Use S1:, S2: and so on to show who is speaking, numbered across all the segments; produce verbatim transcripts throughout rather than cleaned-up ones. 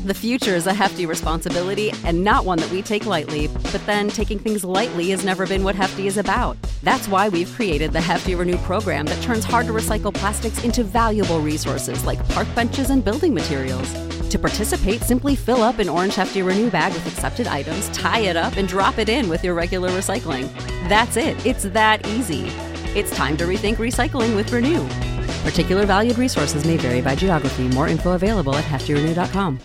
S1: The future is a hefty responsibility and not one that we take lightly, but then taking things lightly has never been what Hefty is about. That's why we've created the Hefty Renew program that turns hard-to-recycle plastics into valuable resources like park benches and building materials. To participate, simply fill up an orange Hefty Renew bag with accepted items, tie it up, and drop it in with your regular recycling. That's it. It's that easy. It's time to rethink recycling with Renew. Particular valued resources may vary by geography. More info available at hefty renew dot com.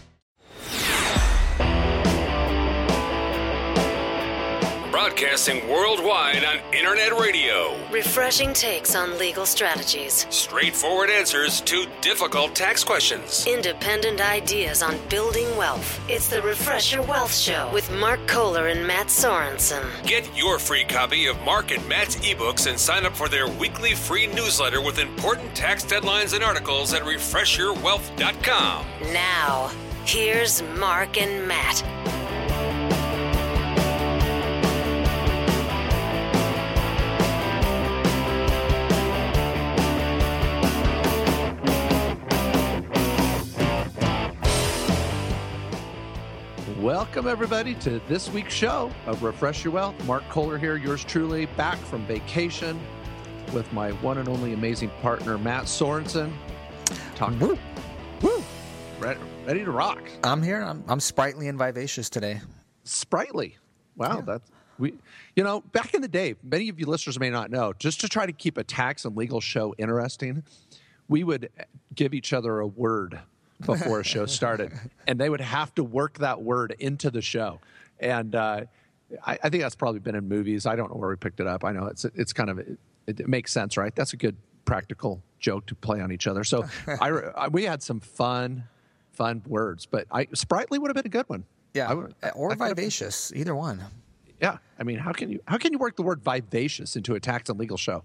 S2: Broadcasting worldwide on Internet radio.
S3: Refreshing takes on legal strategies.
S2: Straightforward answers to difficult tax questions.
S3: Independent ideas on building wealth. It's the Refresh Your Wealth Show with Mark Kohler and Matt Sorensen.
S2: Get your free copy of Mark and Matt's ebooks and sign up for their weekly free newsletter with important tax deadlines and articles at refresh your wealth dot com.
S3: Now, here's Mark and Matt.
S4: Welcome, everybody, to this week's show of Refresh Your Wealth. Mark Kohler here, yours truly, back from vacation with my one and only amazing partner, Matt Sorensen. Talk- Woo! Woo! Ready, ready to rock.
S5: I'm here. I'm, I'm sprightly and vivacious today.
S4: Sprightly. Wow,
S5: Yeah.
S4: that's we. You know, back in the day, many of you listeners may not know, just to try to keep a tax and legal show interesting, we would give each other a word before a show started, and they would have to work that word into the show. And uh, I, I think that's probably been in movies. I don't know where we picked it up. I know it's it's kind of, it, it makes sense, right? That's a good practical joke to play on each other. So I, I we had some fun, fun words, but I sprightly would have been a good one.
S5: Yeah,
S4: I would,
S5: or
S4: I
S5: vivacious, either one.
S4: Yeah, I mean, how can you how can you work the word vivacious into a tax and legal show?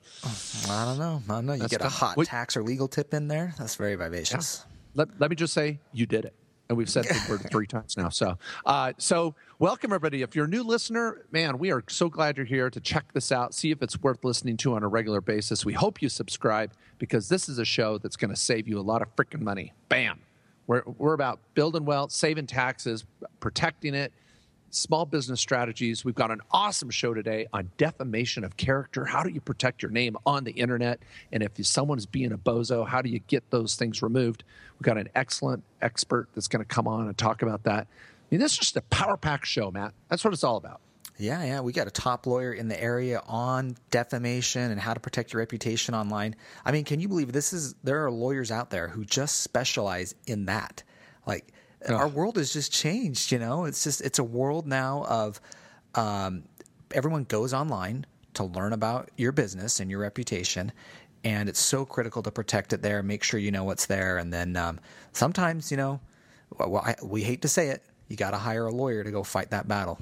S5: I don't know. I don't know. You
S4: That's
S5: get a
S4: tough.
S5: hot
S4: Wait.
S5: tax or legal tip in there. That's very vivacious.
S4: Yeah. Let, let me just say, you did it. And we've said the word three times now. So, uh, so welcome, everybody. If you're a new listener, man, we are so glad you're here to check this out, see if it's worth listening to on a regular basis. We hope you subscribe because this is a show that's going to save you a lot of freaking money. Bam. We're, we're about building wealth, saving taxes, protecting it, small business strategies. We've got an awesome show today on defamation of character. How do you protect your name on the internet? And if someone's being a bozo, how do you get those things removed? We've got an excellent expert that's going to come on and talk about that. I mean, this is just a power pack show, Matt. That's what it's all about.
S5: Yeah, yeah. We got a top lawyer in the area on defamation and how to protect your reputation online. I mean, can you believe this is, there are lawyers out there who just specialize in that. Like, oh. Our world has just changed, you know? It's just, it's a world now of um, everyone goes online to learn about your business and your reputation. And it's so critical to protect it there, make sure you know what's there. And then um, sometimes, you know, well, I, we hate to say it, you got to hire a lawyer to go fight that battle.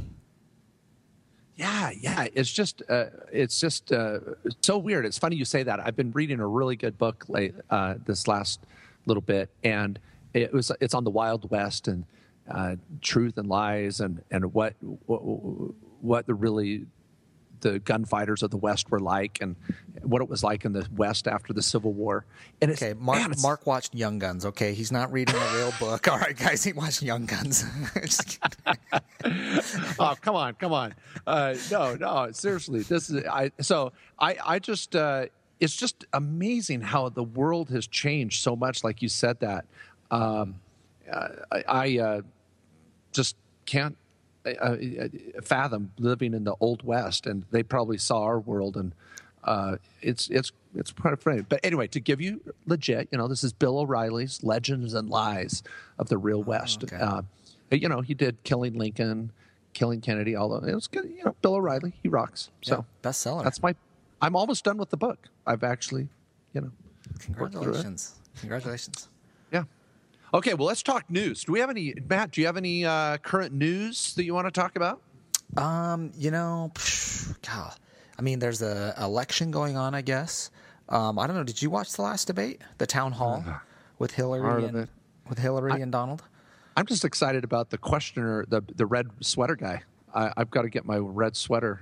S4: Yeah, yeah. It's just, uh, it's just uh, so weird. It's funny you say that. I've been reading a really good book late, uh, this last little bit, and it was it's on the Wild West and uh, truth and lies and and what what, what the really the gunfighters of the West were like and what it was like in the West after the Civil War. And it's,
S5: okay, Mark,
S4: man, it's,
S5: Mark watched Young Guns, okay? He's not reading a real book. All right, guys, he watched Young Guns.
S4: Oh, come on, come on. Uh, no, no, seriously. This is I so I I just uh, it's just amazing how the world has changed so much, like you said that. Um, uh, I, I uh, just can't uh, fathom living in the Old West, and they probably saw our world, and uh, it's it's it's kind of funny. But anyway, to give you legit, you know, this is Bill O'Reilly's Legends and Lies of the Real West.
S5: Oh, okay.
S4: uh, you know, he did Killing Lincoln, Killing Kennedy. Although it was good, you know, Bill O'Reilly, he rocks. So
S5: yeah, bestseller.
S4: That's my. I'm almost done with the book. I've actually, you know,
S5: congratulations, congratulations.
S4: Yeah. Okay, well, let's talk news. Do we have any, Matt, do you have any uh, current news that you want to talk about?
S5: Um, you know, God, I mean, there's a election going on, I guess. Um, I don't know. Did you watch the last debate, the town hall uh, with Hillary and with Hillary I, and Donald?
S4: I'm just excited about the questioner, the the red sweater guy. I, I've got to get my red sweater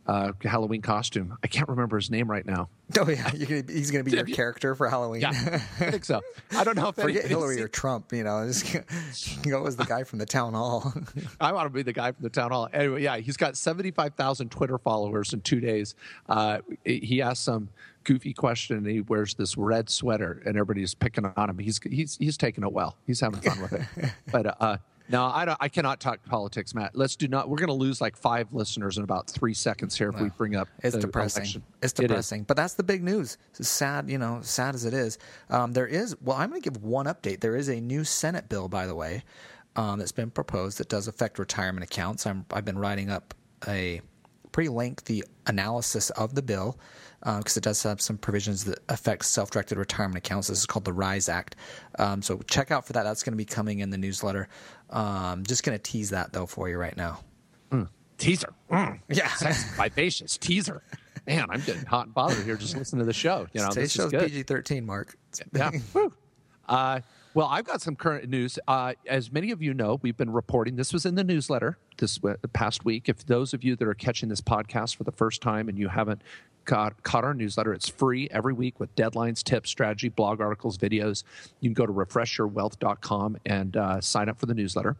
S4: uh, Halloween costume. I can't remember his name right now.
S5: Oh yeah, you're gonna, he's going to be your character for Halloween.
S4: Yeah, I think so. I don't know if
S5: forget Hillary
S4: seen...
S5: or Trump. You know, just go as the guy from the town hall.
S4: I want to be the guy from the town hall. Anyway, yeah, he's got seventy-five thousand Twitter followers in two days. Uh, he asked some goofy question, and he wears this red sweater, and everybody's picking on him. He's he's he's taking it well. He's having fun with it. But uh, no, I don't. I cannot talk politics, Matt. Let's do not. We're going to lose like five listeners in about three seconds here if
S5: well,
S4: we bring up.
S5: It's
S4: the
S5: depressing.
S4: Election.
S5: It's depressing. It but that's the big news. It's sad, you know, sad as it is. Um, there is. Well, I'm going to give one update. There is a new Senate bill, by the way, um, that's been proposed that does affect retirement accounts. I'm, I've been writing up a pretty lengthy analysis of the bill because uh, it does have some provisions that affect self-directed retirement accounts. This is called the RISE Act. Um, so check out for that. That's going to be coming in the newsletter. Um, just going to tease that, though, for you right now.
S4: Mm. Teaser. Mm.
S5: Yeah.
S4: Sex, vivacious. Teaser. Man, I'm getting hot and bothered here just listening to the show. You know,
S5: Today's show's P G thirteen, Mark.
S4: Yeah. Woo. Uh, well, I've got some current news. Uh, as many of you know, we've been reporting. This was in the newsletter this uh, past week. If those of you that are catching this podcast for the first time and you haven't caught, caught our newsletter, it's free every week with deadlines, tips, strategy, blog articles, videos. You can go to refresh your wealth dot com and uh, sign up for the newsletter.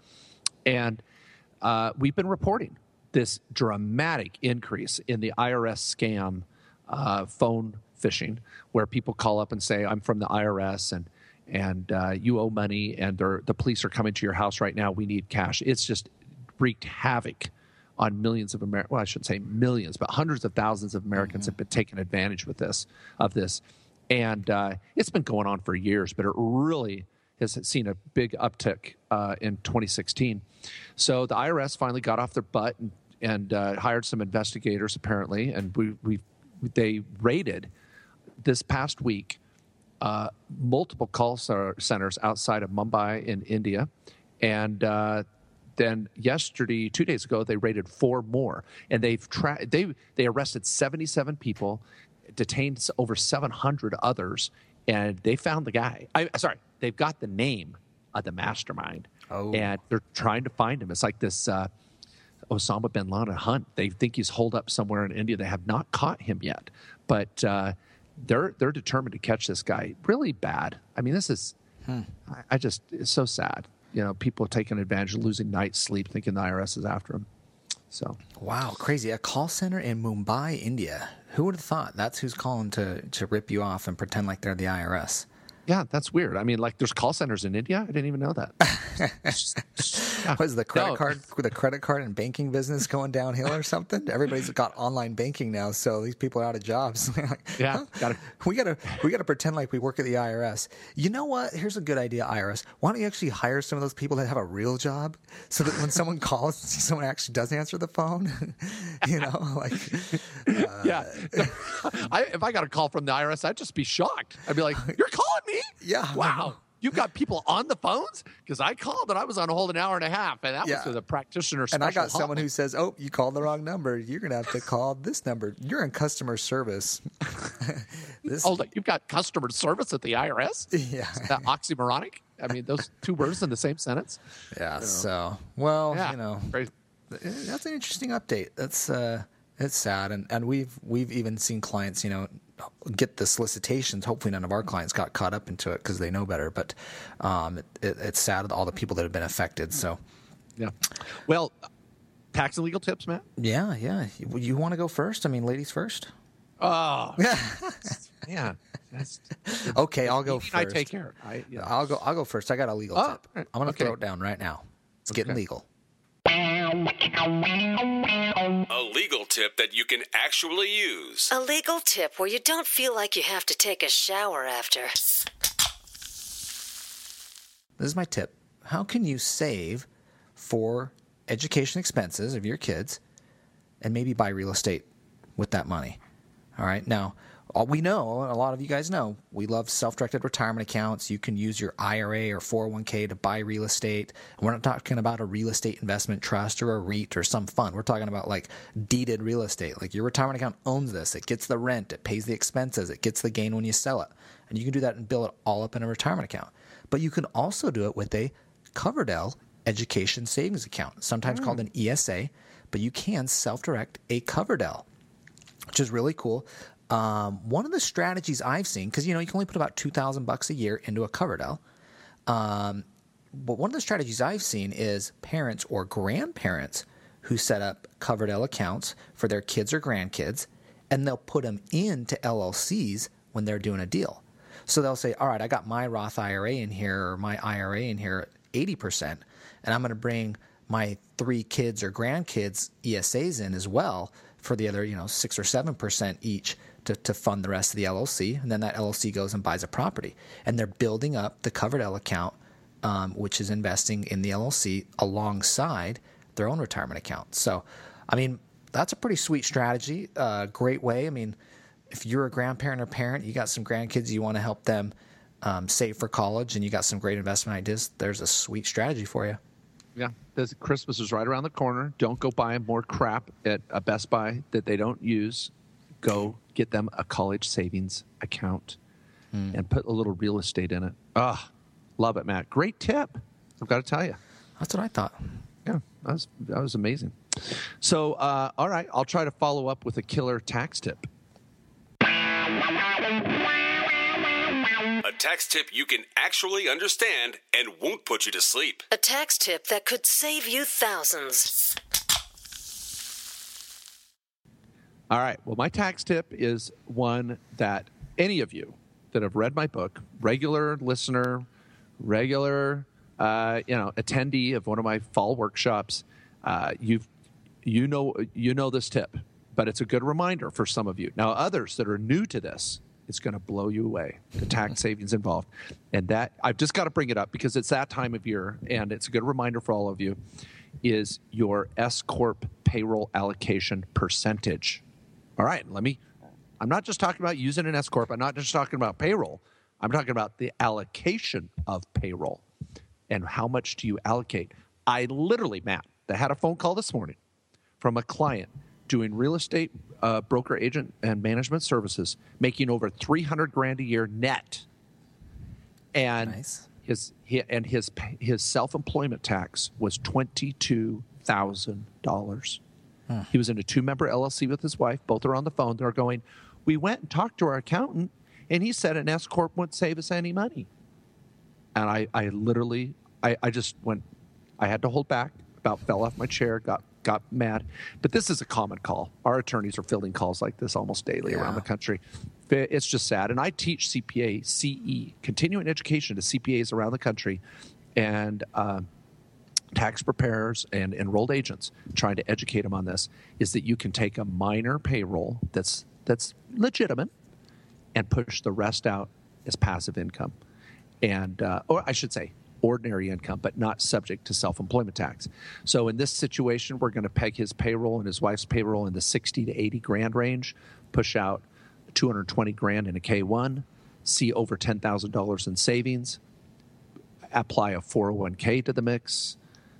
S4: And uh, we've been reporting this dramatic increase in the I R S scam uh, phone phishing, where people call up and say, I'm from the I R S and and uh, you owe money and the police are coming to your house right now. We need cash. It's just wreaked havoc on millions of Americans. Well, I shouldn't say millions, but hundreds of thousands of Americans mm-hmm. have been taking advantage with this of this. And uh, it's been going on for years, but it really has seen a big uptick uh, in twenty sixteen. So the I R S finally got off their butt and, and uh, hired some investigators, apparently, and we, we they raided this past week uh, multiple call centers outside of Mumbai in India, and uh, then yesterday, two days ago, they raided four more, and they've tra- they they arrested seventy-seven people, detained over seven hundred others, and they found the guy. I sorry, they've got the name of the mastermind, oh. and they're trying to find him. It's like this uh, Osama bin Laden hunt. They think he's holed up somewhere in India. They have not caught him yet, but uh, they're they're determined to catch this guy. Really bad. I mean, this is hmm. I, I just it's so sad. You know, people taking advantage of losing night's sleep, thinking the I R S is after them. So
S5: wow, crazy! A call center in Mumbai, India. Who would have thought that's who's calling to to rip you off and pretend like they're the I R S?
S4: Yeah, that's weird. I mean, like, there's call centers in India. I didn't even know that.
S5: Yeah. What is the credit no. card? The credit card and banking business going downhill or something? Everybody's got online banking now, so these people are out of jobs. Like,
S4: yeah,
S5: huh?
S4: gotta...
S5: we gotta we gotta pretend like we work at the I R S. You know what? Here's a good idea, I R S. Why don't you actually hire some of those people that have a real job, so that when someone calls, someone actually does answer the phone. You know, like
S4: uh, yeah. I, if I got a call from the I R S, I'd just be shocked. I'd be like, "You're calling me?"
S5: Yeah.
S4: Wow. You've got people on the phones? Because I called and I was on hold an hour and a half, and that
S5: yeah.
S4: was with a practitioner.
S5: And I got
S4: hotline. Someone
S5: who says, "Oh, you called the wrong number. You're going to have to call this number. You're in customer service."
S4: this... Oh, you've got customer service at the I R S?
S5: Yeah.
S4: Is that oxymoronic? I mean, those two words in the same sentence?
S5: Yeah. You know. So, well,
S4: yeah,
S5: you know,
S4: crazy.
S5: That's an interesting update. That's uh, it's sad, and and we've we've even seen clients, you know, get the solicitations. Hopefully none of our clients got caught up into it because they know better, but um, it, it, it's sad all the people that have been affected. So
S4: yeah, well, tax and legal tips, Matt.
S5: Yeah, yeah. You, you want to go first? I mean, ladies first.
S4: Oh, yeah. That's,
S5: okay, I'll go first.
S4: I take care. I, yeah.
S5: I'll go. I'll go first. I got a legal
S4: oh,
S5: tip. I'm going to
S4: okay.
S5: throw it down right now. It's okay. Getting legal.
S2: A legal tip that you can actually use.
S3: A legal tip where you don't feel like you have to take a shower after.
S5: This is my tip. How can you save for education expenses of your kids and maybe buy real estate with that money? All right. Now, all we know, a lot of you guys know, we love self-directed retirement accounts. You can use your I R A or four oh one k to buy real estate. We're not talking about a real estate investment trust or a REIT or some fund. We're talking about like deeded real estate. Like your retirement account owns this. It gets the rent. It pays the expenses. It gets the gain when you sell it. And you can do that and build it all up in a retirement account. But you can also do it with a Coverdell education savings account, sometimes mm. called an E S A, but you can self-direct a Coverdell which is really cool. Um, one of the strategies I've seen, because you know you can only put about two thousand bucks a year into a Coverdell, um, but one of the strategies I've seen is parents or grandparents who set up Coverdell accounts for their kids or grandkids, and they'll put them into L L Cs when they're doing a deal. So they'll say, all right, I got my Roth I R A in here or my I R A in here at eighty percent, and I'm going to bring my three kids or grandkids E S As in as well for the other, you know, six or seven percent each to, to fund the rest of the L L C. And then that L L C goes and buys a property. And they're building up the Coverdell account, um, which is investing in the L L C alongside their own retirement account. So, I mean, that's a pretty sweet strategy. Uh, great way. I mean, if you're a grandparent or parent, you got some grandkids, you want to help them um, save for college, and you got some great investment ideas, there's a sweet strategy for you.
S4: Yeah, this, Christmas is right around the corner. Don't go buy more crap at a Best Buy that they don't use. Go get them a college savings account mm. and put a little real estate in it. Ah, oh, love it, Matt. Great tip. I've got to tell you.
S5: That's what I thought.
S4: Yeah, that was, that was amazing. So, uh, all right, I'll try to follow up with a killer tax tip.
S2: A tax tip you can actually understand and won't put you to sleep.
S3: A tax tip that could save you thousands.
S4: All right. Well, my tax tip is one that any of you that have read my book, regular listener, regular, uh, you know, attendee of one of my fall workshops, uh, you've, you know, you know this tip, but it's a good reminder for some of you. Now, others that are new to this, it's going to blow you away, the tax savings involved. And that, I've just got to bring it up because it's that time of year, and it's a good reminder for all of you, is your S-Corp payroll allocation percentage. All right, let me, I'm not just talking about using an S-Corp. I'm not just talking about payroll. I'm talking about the allocation of payroll and how much do you allocate. I literally, Matt, I had a phone call this morning from a client doing real estate uh, broker, agent, and management services, making over three hundred grand a year net, and
S5: nice.
S4: his he, and his his self-employment tax was twenty-two thousand dollars. Huh. He was in a two-member L L C with his wife. Both are on the phone. They're going, we went and talked to our accountant, and he said an S-Corp wouldn't save us any money. And I, I literally, I, I just went, I had to hold back, about fell off my chair, got got mad. But this is a common call. Our attorneys are fielding calls like this almost daily yeah. around the country. It's just sad. And I teach C P A, C E, continuing education to C P As around the country, and uh, tax preparers and enrolled agents, trying to educate them on this, is that you can take a minor payroll that's that's legitimate and push the rest out as passive income. And, uh, or I should say, ordinary income, but not subject to self-employment tax. So in this situation, we're going to peg his payroll and his wife's payroll in the sixty to eighty grand range, push out two hundred twenty grand in a K one, see over ten thousand dollars in savings, apply a four oh one k to the mix.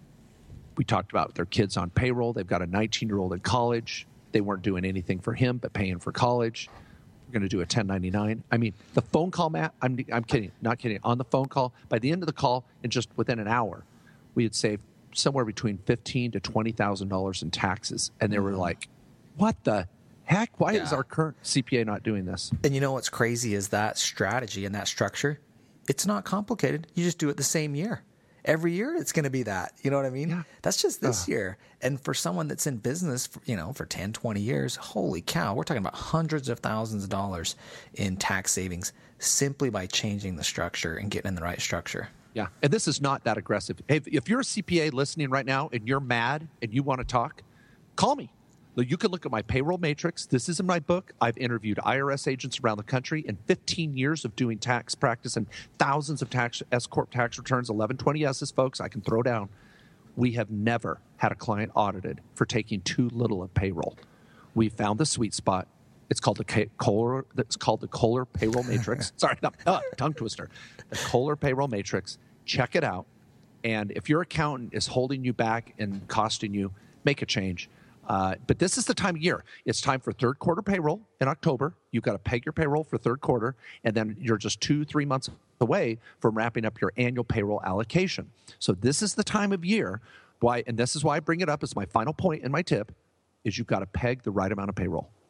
S4: We talked about their kids on payroll. They've got a nineteen-year-old in college. They weren't doing anything for him but paying for college. We're going to do a ten ninety-nine. I mean, the phone call, Matt, I'm, I'm kidding, not kidding. On the phone call, by the end of the call, and just within an hour, we had saved somewhere between fifteen thousand to twenty thousand dollars in taxes. And they were like, what the heck? Why yeah. is our current C P A not doing this?
S5: And you know what's crazy is that strategy and that structure, it's not complicated. You just do it the same year. Every year it's going to be that. You know what I mean? Yeah. That's just this uh. year. And for someone that's in business, for, you know, for ten, twenty years, holy cow, we're talking about hundreds of thousands of dollars in tax savings simply by changing the structure and getting in the right structure.
S4: Yeah. And this is not that aggressive. If, if you're a C P A listening right now and you're mad and you want to talk, call me. You can look at my payroll matrix. This is in my book. I've interviewed I R S agents around the country in fifteen years of doing tax practice and thousands of tax S-Corp tax returns, eleven twenty S's, folks, I can throw down. We have never had a client audited for taking too little of payroll. We found the sweet spot. It's called the Kohler, it's called the Kohler Payroll Matrix. Sorry, no, uh, tongue twister. The Kohler Payroll Matrix. Check it out. And if your accountant is holding you back and costing you, make a change. Uh, but this is the time of year. It's time for third quarter payroll in October. You've got to peg your payroll for third quarter, and then you're just two, three months away from wrapping up your annual payroll allocation. So this is the time of year. Why, and this is why I bring it up as my final point and my tip, is you've got to peg the right amount of payroll.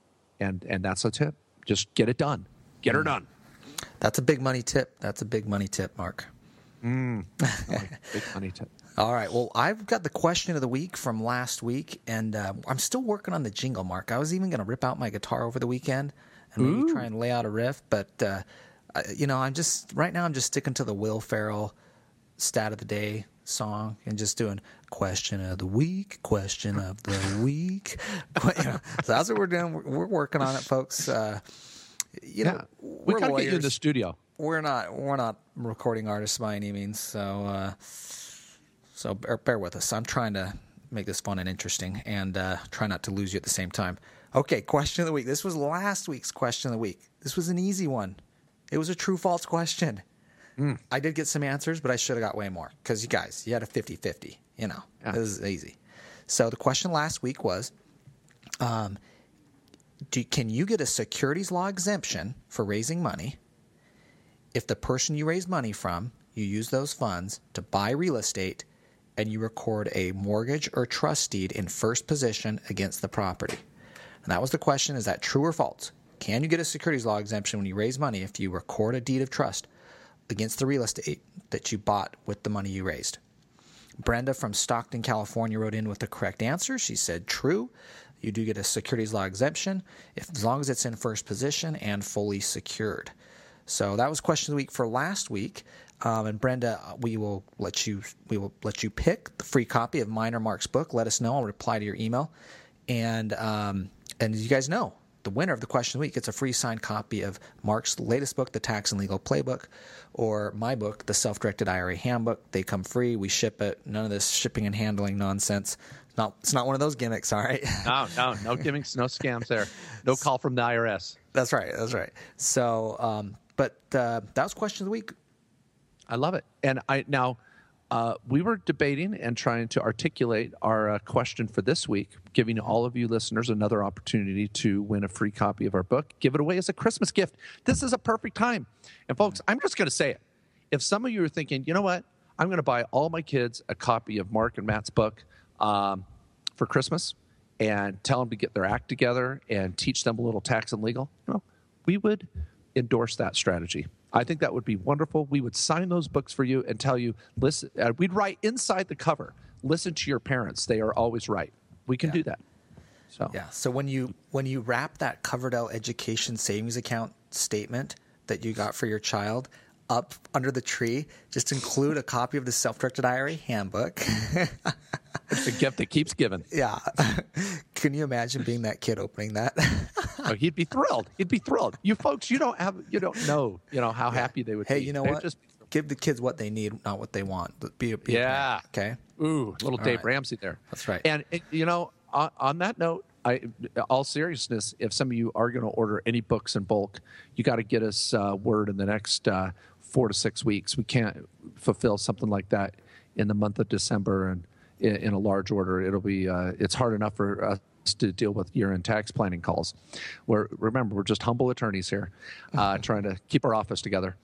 S4: and and that's a tip. Just get it done. Get her done.
S5: That's a big money tip. That's a big money tip, Mark.
S4: Mm, big money tip.
S5: All right. Well, I've got the question of the week from last week, and uh, I'm still working on the jingle, Mark. I was even going to rip out my guitar over the weekend and maybe
S4: Ooh.
S5: try and lay out a riff, but uh, I, you know, I'm just right now. I'm just sticking to the Will Ferrell stat of the day song and just doing question of the week, question of the week. You know, so that's what we're doing. We're, we're working on it, folks. Uh, you know,
S4: Yeah.
S5: we're
S4: We gotta
S5: lawyers.
S4: get you in the studio.
S5: We're not we're not recording artists by any means, so uh, so bear, bear with us. I'm trying to make this fun and interesting, and uh, try not to lose you at the same time. Okay, question of the week. This was last week's question of the week. This was an easy one. It was a true-false question. Mm. I did get some answers, but I should have got way more because you guys, you had a fifty-fifty. You know, yeah. This is easy. So the question last week was, um, do, can you get a securities law exemption for raising money if the person you raise money from, you use those funds to buy real estate and you record a mortgage or trust deed in first position against the property? And that was the question. Is that true or false? Can you get a securities law exemption when you raise money if you record a deed of trust against the real estate that you bought with the money you raised? Brenda from Stockton, California wrote in with the correct answer. She said true. You do get a securities law exemption if, as long as it's in first position and fully secured. So that was question of the week for last week. Um, and Brenda, we will let you we will let you pick the free copy of mine or Mark's book. Let us know. I'll reply to your email. And um, and as you guys know, the winner of the question of the week gets a free signed copy of Mark's latest book, The Tax and Legal Playbook, or my book, The Self-Directed I R A Handbook. They come free. We ship it. None of this shipping and handling nonsense. It's not, it's not one of those gimmicks, all right?
S4: No, no, no gimmicks, no scams there. No call from the I R S.
S5: That's right. That's right. So, um, but uh, that was question of the week.
S4: I love it. And I now uh, we were debating and trying to articulate our uh, question for this week, giving all of you listeners another opportunity to win a free copy of our book, give it away as a Christmas gift. This is a perfect time. And folks, I'm just going to say it. If some of you are thinking, you know what, I'm going to buy all my kids a copy of Mark and Matt's book um, for Christmas and tell them to get their act together and teach them a little tax and legal, you know, we would endorse that strategy. I think that would be wonderful. We would sign those books for you and tell you, listen, uh, we'd write inside the cover, listen to your parents. They are always right. We can
S5: Yeah.
S4: do that. So
S5: Yeah. So when you when you wrap that Coverdell Education Savings Account statement that you got for your child up under the tree, just include a copy of the Self-Directed I R A Handbook.
S4: it's a gift that keeps giving.
S5: Yeah. Can you imagine being that kid opening that?
S4: Oh, he'd be thrilled. He'd be thrilled. You folks, you don't have, you don't know, you know how happy they would
S5: Hey,
S4: be.
S5: you know
S4: They'd
S5: what?
S4: Just,
S5: Give the kids what they need, not what they want. Be a, be a
S4: Yeah.
S5: parent, okay.
S4: Ooh, little
S5: All
S4: Dave
S5: right.
S4: Ramsey there.
S5: That's right.
S4: And it, you know, on, on that note, I, all seriousness, if some of you are going to order any books in bulk, you got to get us uh, word in the next uh, four to six weeks. We can't fulfill something like that in the month of December and in, in a large order. It'll be uh, it's hard enough for us to deal with year-end tax planning calls. We're remember we're just humble attorneys here, uh, trying to keep our office together.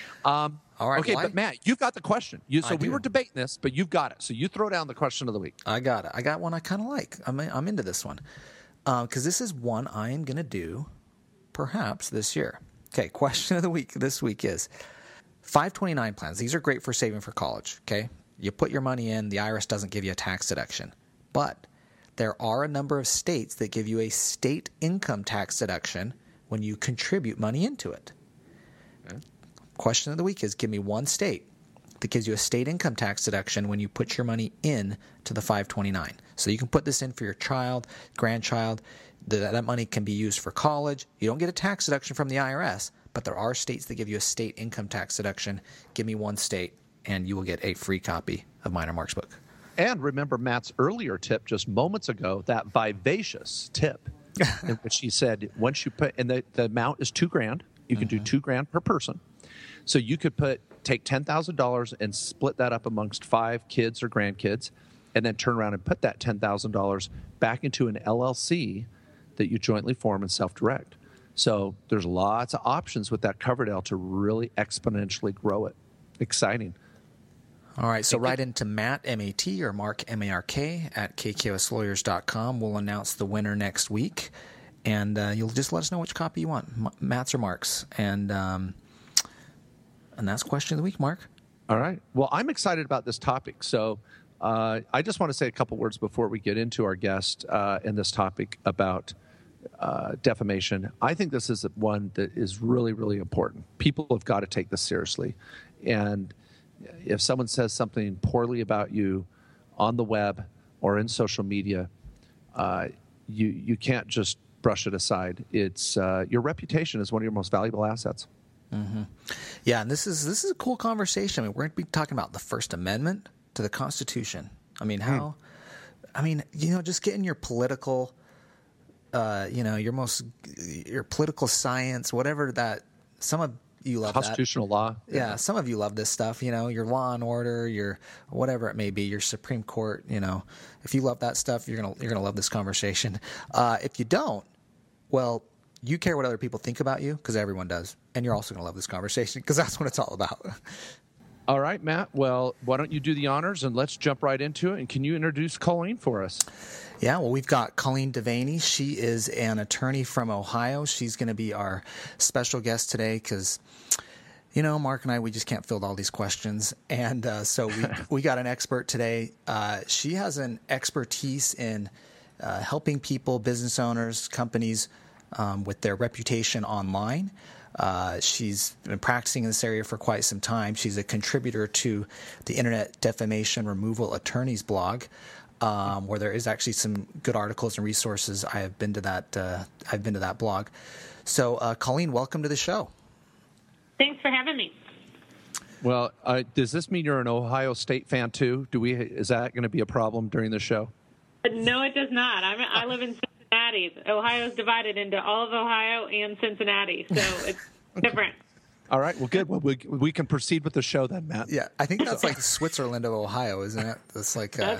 S4: Um,
S5: All right.
S4: Okay,
S5: well,
S4: but Matt, you've got the question. You, so
S5: I
S4: we
S5: do.
S4: were debating this, but you've got it. So you throw down the question of the week.
S5: I got it. I got one I kind of like. I'm I'm into this one because uh, this is one I am going to do perhaps this year. Okay, question of the week this week is five twenty-nine plans. These are great for saving for college, okay? You put your money in, the I R S doesn't give you a tax deduction. But there are a number of states that give you a state income tax deduction when you contribute money into it.
S4: Okay.
S5: Question of the week is give me one state that gives you a state income tax deduction when you put your money in to the five twenty-nine. So you can put this in for your child, grandchild. That, that money can be used for college. You don't get a tax deduction from the I R S, but there are states that give you a state income tax deduction. Give me one state, and you will get a free copy of mine or Mark's book.
S4: And remember Matt's earlier tip just moments ago, that vivacious tip, in which he said once you put, and the, the amount is two grand. You can mm-hmm. do two grand per person. So you could put take ten thousand dollars and split that up amongst five kids or grandkids, and then turn around and put that ten thousand dollars back into an L L C that you jointly form and self-direct. So there's lots of options with that Coverdell to really exponentially grow it. Exciting.
S5: All right, so write into Matt, M A T, or Mark, M A R K, at K K O S lawyers dot com. We'll announce the winner next week. and uh, you'll just let us know which copy you want, M- Matt's or Mark's. And um, and that's question of the week, Mark.
S4: All right. Well, I'm excited about this topic. So uh, I just want to say a couple words before we get into our guest uh, and this topic about uh, defamation. I think this is one that is really, really important. People have got to take this seriously. And if someone says something poorly about you on the web or in social media, uh, you you can't just brush it aside. It's uh, your reputation is one of your most valuable assets.
S5: Mm-hmm. Yeah, and this is this is a cool conversation. I mean, we're going to be talking about the First Amendment to the Constitution. I mean, how? Mm. I mean, you know, just getting your political, uh, you know, your most your political science, whatever that. Some of you love
S4: constitutional
S5: that.
S4: law.
S5: Yeah, some of you love this stuff. You know, your Law and Order, your whatever it may be, your Supreme Court. You know, if you love that stuff, you're gonna you're gonna love this conversation. Uh, if you don't, well. You care what other people think about you because everyone does. And you're also going to love this conversation because that's what it's all about.
S4: All right, Matt. Well, why don't you do the honors and let's jump right into it. And can you introduce Colleen for us?
S5: Yeah, well, we've got Colleen Devaney. She is an attorney from Ohio. She's going to be our special guest today because, you know, Mark and I, we just can't field all these questions. And uh, so we, we got an expert today. Uh, she has an expertise in uh, helping people, business owners, companies, Um, with their reputation online. Uh, she's been practicing in this area for quite some time. She's a contributor to the Internet Defamation Removal Attorneys blog, um, where there is actually some good articles and resources. I have been to that. Uh, I've been to that blog. So, uh, Colleen, welcome to the show.
S6: Thanks for having me.
S4: Well, uh, does this mean you're an Ohio State fan too? Do we? Is that going to be a problem during the show?
S6: No, it does not. I'm, I live in Cincinnati. Ohio's divided into all of Ohio and Cincinnati, so it's different.
S4: All right. Well, good. Well, we we can proceed with the show then, Matt.
S5: Yeah, I think that's like Switzerland of Ohio, isn't it? That's like. Uh,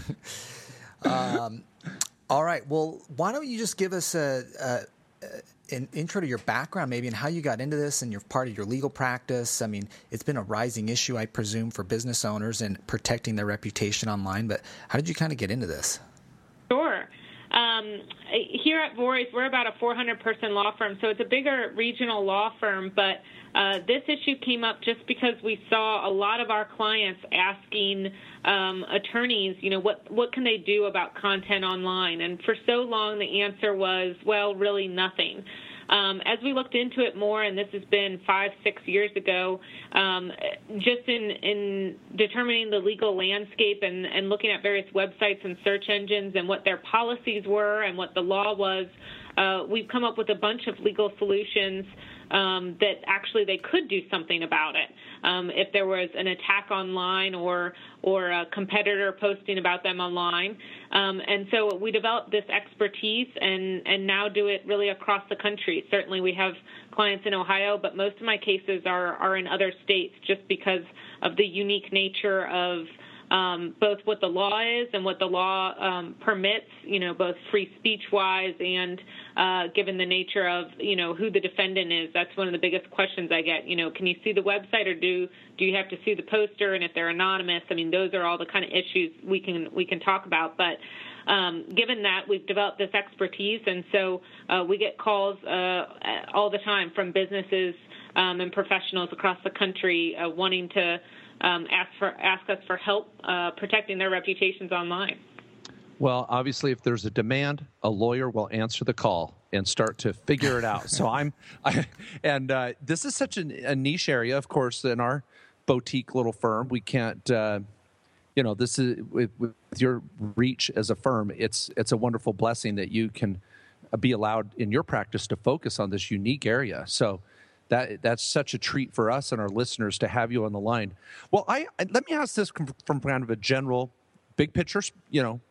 S5: um, all right. Well, why don't you just give us a, a, an intro to your background, maybe, and how you got into this, and your part of your legal practice. I mean, it's been a rising issue, I presume, for business owners and protecting their reputation online. But how did you kind of get into this?
S6: Sure. Um, here at Vorys, we're about a four hundred person law firm, so it's a bigger regional law firm, but uh, this issue came up just because we saw a lot of our clients asking um, attorneys, you know, what, what can they do about content online? And for so long, the answer was, well, really nothing. Um, as we looked into it more, and this has been five, six years ago, um, just in, in determining the legal landscape and, and looking at various websites and search engines and what their policies were and what the law was, uh, we've come up with a bunch of legal solutions um, that actually they could do something about it. Um, if there was an attack online or or a competitor posting about them online. Um, and so we developed this expertise and, and now do it really across the country. Certainly we have clients in Ohio, but most of my cases are, are in other states just because of the unique nature of um, both what the law is and what the law um, permits, you know, both free speech-wise and uh, given the nature of, you know, who the defendant is. That's one of the biggest questions I get. You know, can you see the website or do do you have to see the poster? And if they're anonymous, I mean, those are all the kind of issues we can we can talk about. But um, given that, we've developed this expertise, and so uh, we get calls uh, all the time from businesses um, and professionals across the country uh, wanting to Um, ask for ask us for help uh, protecting their reputations online.
S4: Well, obviously, if there's a demand, a lawyer will answer the call and start to figure it out. So I'm, I, and uh, this is such an, a niche area, of course, in our boutique little firm. We can't, uh, you know, this is with, with your reach as a firm. It's it's a wonderful blessing that you can be allowed in your practice to focus on this unique area. So. That, that's such a treat for us and our listeners to have you on the line. Well, I, I let me ask this from, from kind of a general, big picture, you know,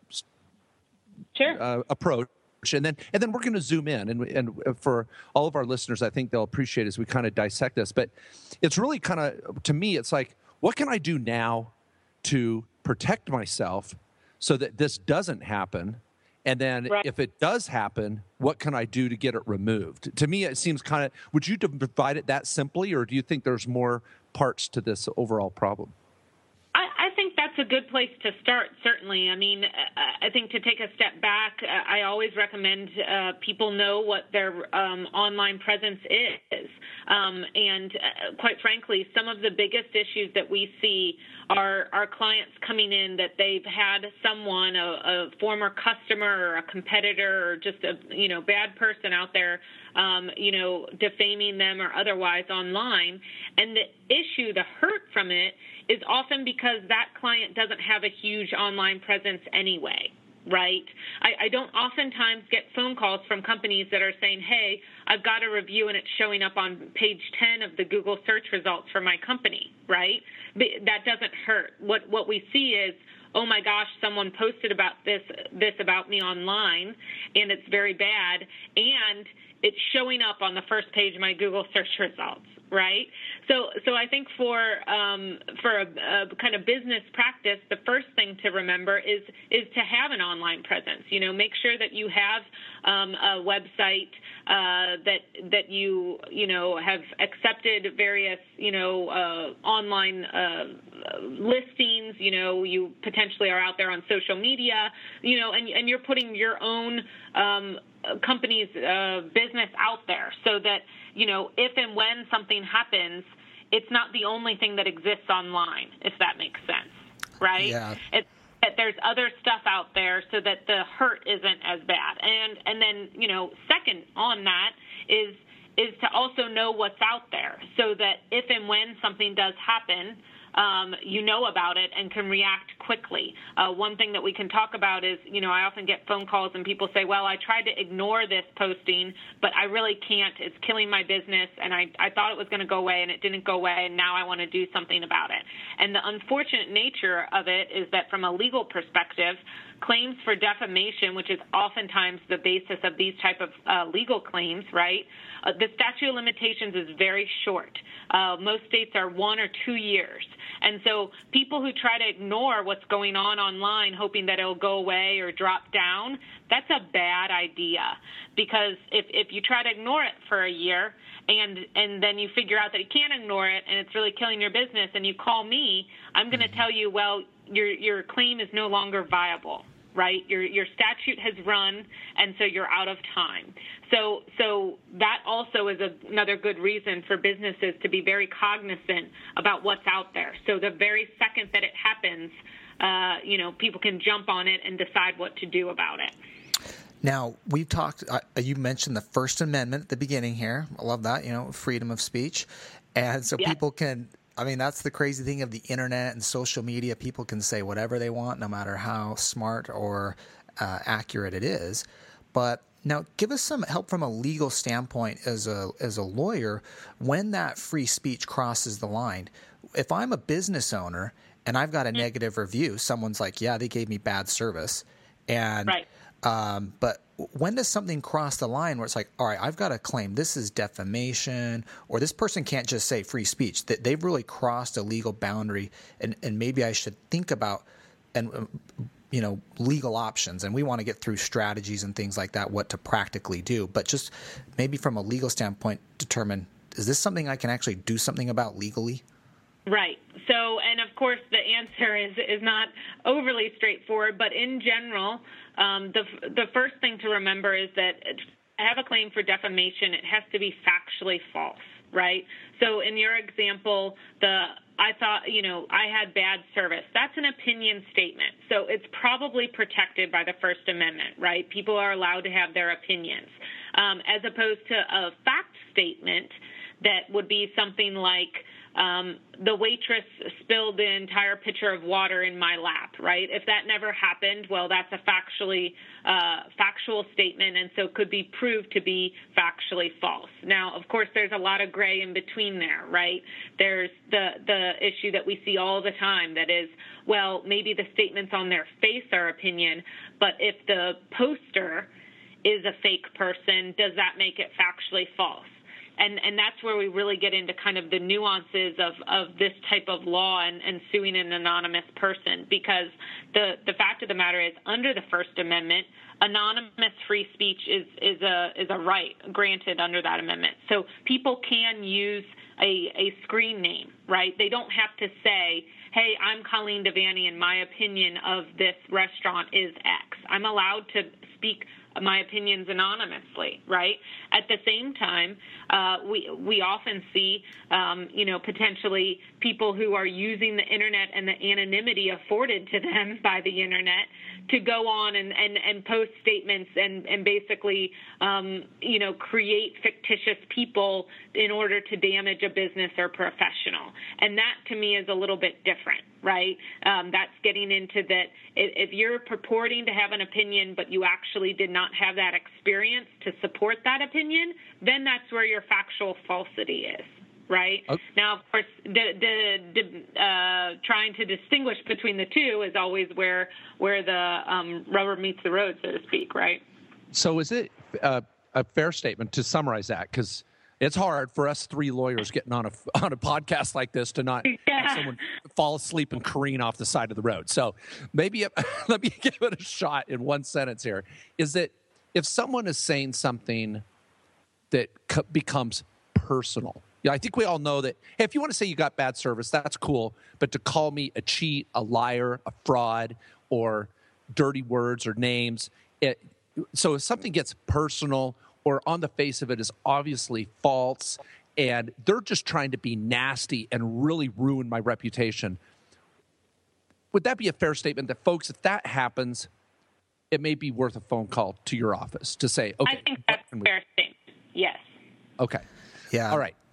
S6: sure.
S4: uh, approach, and then and then we're going to zoom in. And and for all of our listeners, I think they'll appreciate as we kind of dissect this. But it's really kind of, to me, it's like, what can I do now to protect myself so that this doesn't happen? And then
S6: right.
S4: if it does happen, what can I do to get it removed? To me, it seems kind of, would you divide it that simply, or do you think there's more parts to this overall problem?
S6: I, I think that's that's a good place to start, certainly. I mean, I think to take a step back, I always recommend uh, people know what their um, online presence is. Um, and uh, quite frankly, some of the biggest issues that we see are our clients coming in that they've had someone, a, a former customer or a competitor or just a, you know, bad person out there, um, you know, defaming them or otherwise online. And the issue, the hurt from it, is often because that client doesn't have a huge online presence anyway, right? I, I don't oftentimes get phone calls from companies that are saying, hey, I've got a review and it's showing up on page ten of the Google search results for my company, right? That doesn't hurt. What what we see is, oh my gosh, someone posted about this this about me online and it's very bad, and it's showing up on the first page of my Google search results, right? So so I think for um, for a, a kind of business practice, the first thing to remember is is to have an online presence. You know, make sure that you have um, a website uh, that that you you know have accepted various you know uh, online uh, listings. You know, you potentially are out there on social media. You know, and and you're putting your own um, company's uh, business out there so that, you know, if and when something happens, it's not the only thing that exists online, if that makes sense, right?
S5: Yeah.
S6: It's that there's other stuff out there so that the hurt isn't as bad. And and then, you know, second on that is is to also know what's out there so that if and when something does happen, Um, you know about it and can react quickly. Uh, one thing that we can talk about is, you know, I often get phone calls and people say, well, I tried to ignore this posting, but I really can't. It's killing my business, and I, I thought it was going to go away, and it didn't go away, and now I want to do something about it. And the unfortunate nature of it is that from a legal perspective, claims for defamation, which is oftentimes the basis of these type of uh, legal claims, right, uh, the statute of limitations is very short. Uh, most states are one or two years. And so people who try to ignore what's going on online, hoping that it'll go away or drop down, that's a bad idea. Because if, if you try to ignore it for a year and and then you figure out that you can't ignore it and it's really killing your business and you call me, I'm going to tell you, well, your your claim is no longer viable. Right, your your statute has run, and so you're out of time. So so that also is a, another good reason for businesses to be very cognizant about what's out there. So the very second that it happens, uh, you know, people can jump on it and decide what to do about it.
S5: Now, we've talked, uh, you mentioned the First Amendment at the beginning here. I love that, you know, freedom of speech. And so
S6: yeah. people
S5: can, I mean, that's the crazy thing of the internet and social media. People can say whatever they want, no matter how smart or uh, accurate it is. But now, give us some help from a legal standpoint as a as a lawyer when that free speech crosses the line. If I'm a business owner and I've got a mm-hmm. negative review, someone's like, yeah, they gave me bad service. And
S6: right.
S5: um, but when does something cross the line where it's like, all right, I've got to claim this is defamation, or this person can't just say free speech, that they've really crossed a legal boundary, and, and maybe I should think about and um, you know legal options, and we want to get through strategies and things like that, what to practically do, but just maybe from a legal standpoint determine, is this something I can actually do something about legally?
S6: Right. So, and of course, the answer is is not overly straightforward, but in general, um, the the first thing to remember is that I have a claim for defamation. It has to be factually false, right? So, in your example, the I thought, you know, I had bad service. That's an opinion statement. So it's probably protected by the First Amendment, right? People are allowed to have their opinions, um, as opposed to a fact statement that would be something like, Um, the waitress spilled the entire pitcher of water in my lap, right? If that never happened, well, that's a factually uh, factual statement, and so could be proved to be factually false. Now, of course, there's a lot of gray in between there, right? There's the the issue that we see all the time that is, well, maybe the statements on their face are opinion, but if the poster is a fake person, does that make it factually false? And and that's where we really get into kind of the nuances of, of this type of law and, and suing an anonymous person, because the, the fact of the matter is, under the First Amendment, anonymous free speech is, is a is a right granted under that amendment. So people can use a, a screen name, right? They don't have to say, hey, I'm Colleen Devaney, and my opinion of this restaurant is X. I'm allowed to speak my opinions anonymously, right? At the same time, uh, we we often see, um, you know, potentially people who are using the internet and the anonymity afforded to them by the internet to go on and, and, and post statements and, and basically, um, you know, create fictitious people in order to damage a business or professional. And that, to me, is a little bit different, right? Um, that's getting into that if you're purporting to have an opinion, but you actually did not have that experience to support that opinion, then that's where your factual falsity is. Right? Okay. Now, of course, the, the, the, uh, trying to distinguish between the two is always where where the um, rubber meets the road, so to speak, right?
S4: So is it uh, a fair statement to summarize that? Because it's hard for us three lawyers getting on a, on a podcast like this to not yeah. have someone fall asleep and careen off the side of the road. So maybe let me give it a shot in one sentence here. Is that if someone is saying something that co- becomes personal, yeah, I think we all know that, hey, if you want to say you got bad service, that's cool. But to call me a cheat, a liar, a fraud, or dirty words or names, it, so if something gets personal or on the face of it is obviously false and they're just trying to be nasty and really ruin my reputation, would that be a fair statement that, folks, if that happens, it may be worth a phone call to your office to say, okay.
S6: I think that's a fair statement, yes.
S4: Okay.
S5: Yeah.
S4: All right.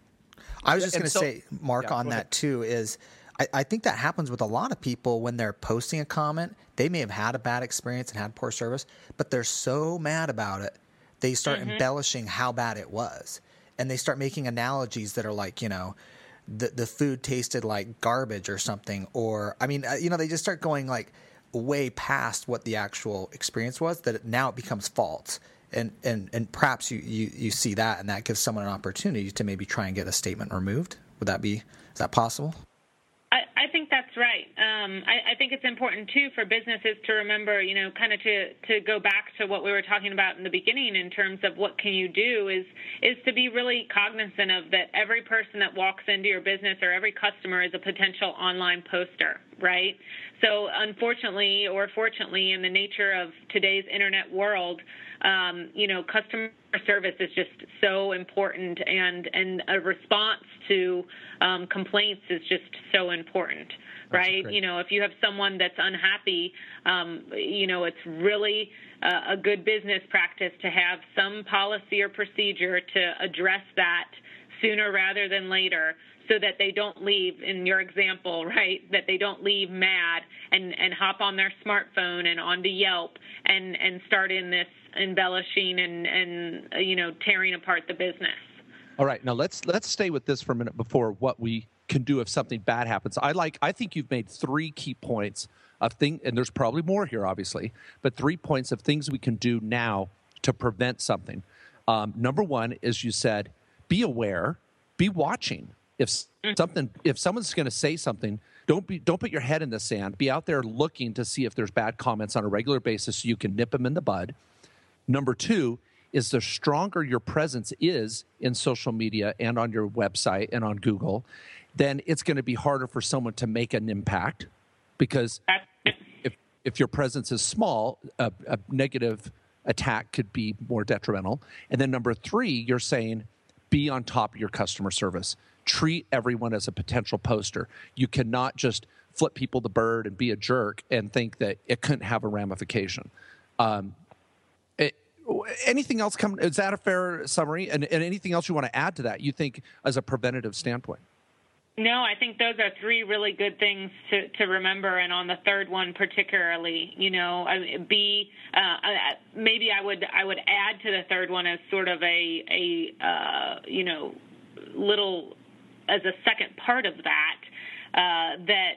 S5: I was just going to
S4: so,
S5: say, Mark,
S4: yeah,
S5: on that too, is I, I think that happens with a lot of people when they're posting a comment. They may have had a bad experience and had poor service, but they're so mad about it, they start mm-hmm. embellishing how bad it was. And they start making analogies that are like, you know, the, the food tasted like garbage or something. Or, I mean, you know, they just start going like way past what the actual experience was, that it, now it becomes false. And, and and perhaps you, you, you see that, and that gives someone an opportunity to maybe try and get a statement removed. Would that be, is that possible?
S6: I, I think that's right. Um, I, I think it's important, too, for businesses to remember, you know, kind of to, to go back to what we were talking about in the beginning in terms of what can you do is is to be really cognizant of that every person that walks into your business or every customer is a potential online poster, right? So unfortunately or fortunately, in the nature of today's internet world, Um, you know, customer service is just so important, and, and a response to um, complaints is just so important, right? You know, if you have someone that's unhappy, um, you know, it's really uh, a good business practice to have some policy or procedure to address that sooner rather than later, so that they don't leave, in your example, right, that they don't leave mad and, and hop on their smartphone and onto Yelp and, and start in this embellishing and, and uh, you know, tearing apart the business.
S4: All right. Now, let's let's stay with this for a minute before what we can do if something bad happens. I like. I think you've made three key points of thing, and there's probably more here, obviously, but three points of things we can do now to prevent something. Um, number one is, you said, be aware, be watching. If something, if someone's going to say something, don't be, don't put your head in the sand. Be out there looking to see if there's bad comments on a regular basis, so you can nip them in the bud. Number two is, the stronger your presence is in social media and on your website and on Google, then it's going to be harder for someone to make an impact, because if if, if your presence is small, a, a negative attack could be more detrimental. And then number three, you're saying, be on top of your customer service. Treat everyone as a potential poster. You cannot just flip people the bird and be a jerk and think that it couldn't have a ramification. Um, it, anything else come? Is that a fair summary? And, and anything else you want to add to that, you think, as a preventative standpoint?
S6: No, I think those are three really good things to, to remember. And on the third one particularly, you know, be uh, maybe I would I would add to the third one as sort of a a uh, you know little as a second part of that uh, that.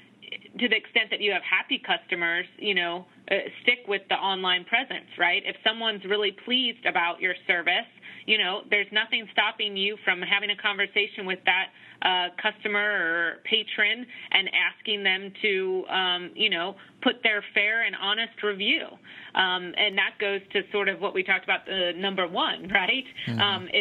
S6: To the extent that you have happy customers, you know, uh, stick with the online presence, right? If someone's really pleased about your service, you know, there's nothing stopping you from having a conversation with that uh, customer or patron and asking them to, um, you know, put their fair and honest review. Um, and that goes to sort of what we talked about, the number one, right? Mm-hmm. Um, if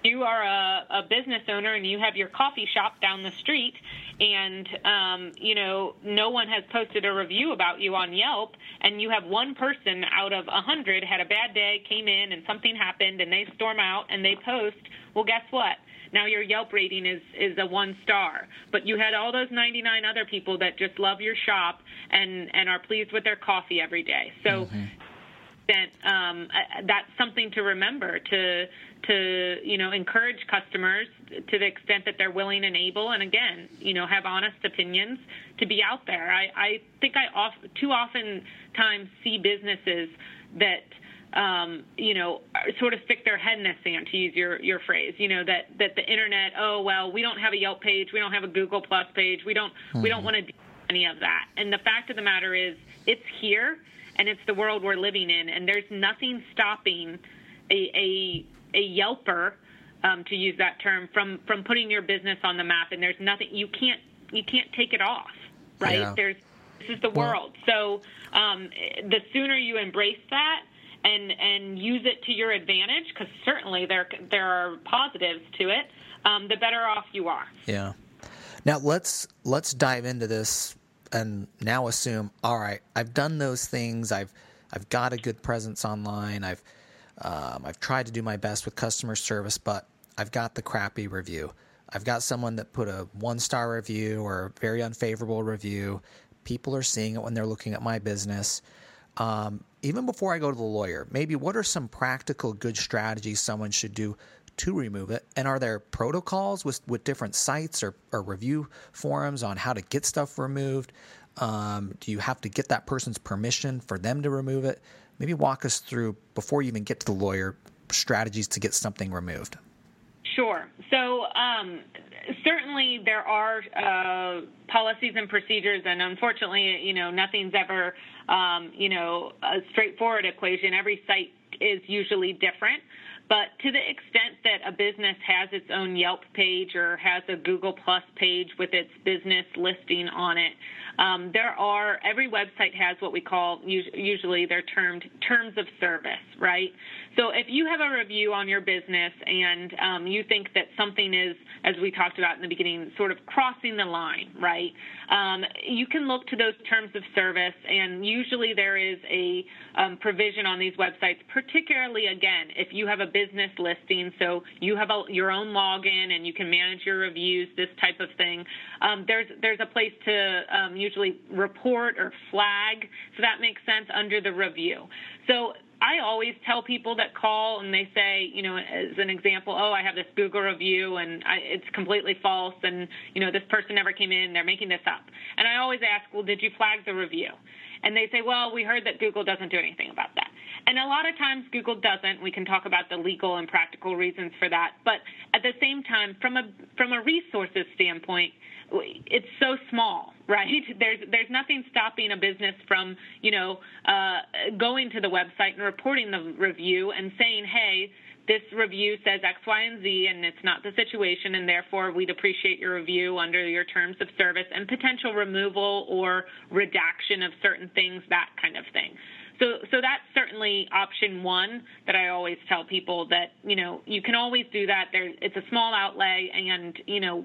S6: you are a, a business owner and you have your coffee shop down the street and, um, you know, no one has posted a review about you on Yelp, and you have one person out of a hundred had a bad day, came in and something happened, and they storm out and they post, well, guess what? Now your Yelp rating is, is a one star, but you had all those ninety-nine other people that just love your shop and, and are pleased with their coffee every day. So mm-hmm. that, um, that's something to remember, to to you know encourage customers to the extent that they're willing and able, and again, you know, have honest opinions, to be out there. I, I think I off, too often times see businesses that Um, you know, sort of stick their head in the sand, to use your, your phrase, you know, that, that the internet, oh, well, we don't have a Yelp page, we don't have a Google Plus page, we don't, mm-hmm. we don't want to do any of that. And the fact of the matter is, it's here, and it's the world we're living in, and there's nothing stopping a, a, a Yelper, um, to use that term, from, from putting your business on the map. And there's nothing, you can't, you can't take it off, right?
S5: Yeah.
S6: There's, this is the world. So um, the sooner you embrace that, and and use it to your advantage, because certainly there there are positives to it, um, the better off you are.
S5: Yeah. Now let's let's dive into this and now assume, all right, I've done those things. I've I've got a good presence online. I've um, I've tried to do my best with customer service, but I've got the crappy review. I've got someone that put a one-star review or a very unfavorable review. People are seeing it when they're looking at my business. Um, even before I go to the lawyer, maybe what are some practical good strategies someone should do to remove it? And are there protocols with, with different sites or, or review forums on how to get stuff removed? Um, do you have to get that person's permission for them to remove it? Maybe walk us through, before you even get to the lawyer, strategies to get something removed.
S6: Sure. So um, certainly there are uh, policies and procedures, and unfortunately, you know, nothing's ever, um, you know, a straightforward equation. Every site is usually different. But to the extent that a business has its own Yelp page or has a Google Plus page with its business listing on it, um, there are, every website has what we call, usually they're termed terms of service, right? So if you have a review on your business and um, you think that something is, as we talked about in the beginning, sort of crossing the line, right, um, you can look to those terms of service, and usually there is a um, provision on these websites, particularly, again, if you have a business listing, so you have a, your own login and you can manage your reviews, this type of thing, um, there's, there's a place to um, usually report or flag, so that makes sense, under the review. So I always tell people that call and they say, you know, as an example, oh, I have this Google review and I, it's completely false, and, you know, this person never came in, they're making this up. And I always ask, well, did you flag the review? And they say, well, we heard that Google doesn't do anything about that. And a lot of times Google doesn't. We can talk about the legal and practical reasons for that. But at the same time, from a from a resources standpoint, it's so small, right? There's there's nothing stopping a business from, you know, uh, going to the website and reporting the review and saying, hey, this review says X, Y, and Z, and it's not the situation, and therefore we'd appreciate your review under your terms of service, and potential removal or redaction of certain things, that kind of thing. So so that's certainly option one that I always tell people, that, you know, you can always do that. There, it's a small outlay, and, you know,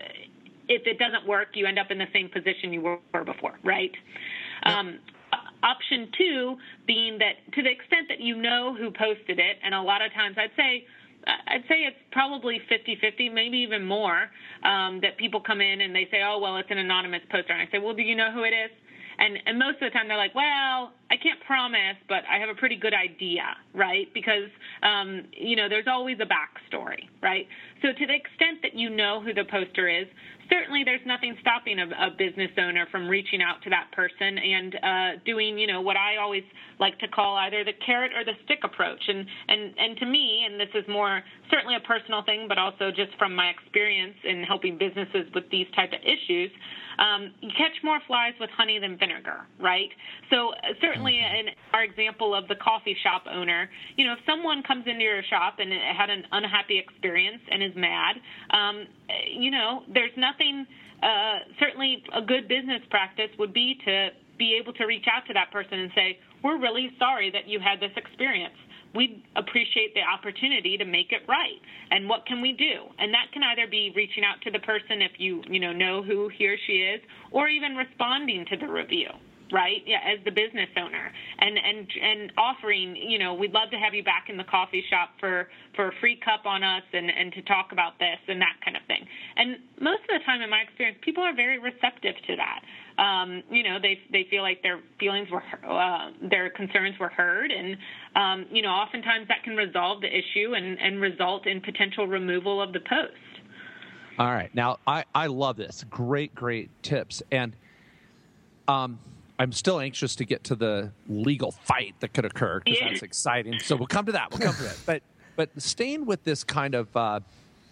S6: if it doesn't work, you end up in the same position you were before, right? Yep. Um, option two being that, to the extent that you know who posted it, and a lot of times I'd say I'd say it's probably fifty-fifty, maybe even more, um, that people come in and they say, oh, well, it's an anonymous poster. And I say, well, do you know who it is? And, and most of the time they're like, well, I can't promise, but I have a pretty good idea, right? Because, um, you know, there's always a backstory, right? So to the extent that you know who the poster is, certainly there's nothing stopping a, a business owner from reaching out to that person and uh, doing, you know, what I always like to call either the carrot or the stick approach. And, and, and to me, and this is more certainly a personal thing, but also just from my experience in helping businesses with these type of issues, um, you catch more flies with honey than vinegar, right? So uh, certainly in our example of the coffee shop owner, you know, if someone comes into your shop and had an unhappy experience and is mad, um, you know, there's nothing, uh, certainly a good business practice would be to be able to reach out to that person and say, we're really sorry that you had this experience. we'd appreciate the opportunity to make it right. And what can we do? And that can either be reaching out to the person if you, you know, know who he or she is, or even responding to the review, right? Yeah, as the business owner, and and and offering, you know, we'd love to have you back in the coffee shop for, for a free cup on us and, and to talk about this and that kind of thing. And most of the time, in my experience, people are very receptive to that. Um, you know, they they feel like their feelings were, uh, their concerns were heard, and um, you know, oftentimes that can resolve the issue and, and result in potential removal of the post.
S4: All right, now I, I love this. Great, great tips, and um, I'm still anxious to get to the legal fight that could occur because
S6: Yeah.
S4: that's exciting. So we'll come to that. We'll come to that. But but staying with this kind of uh,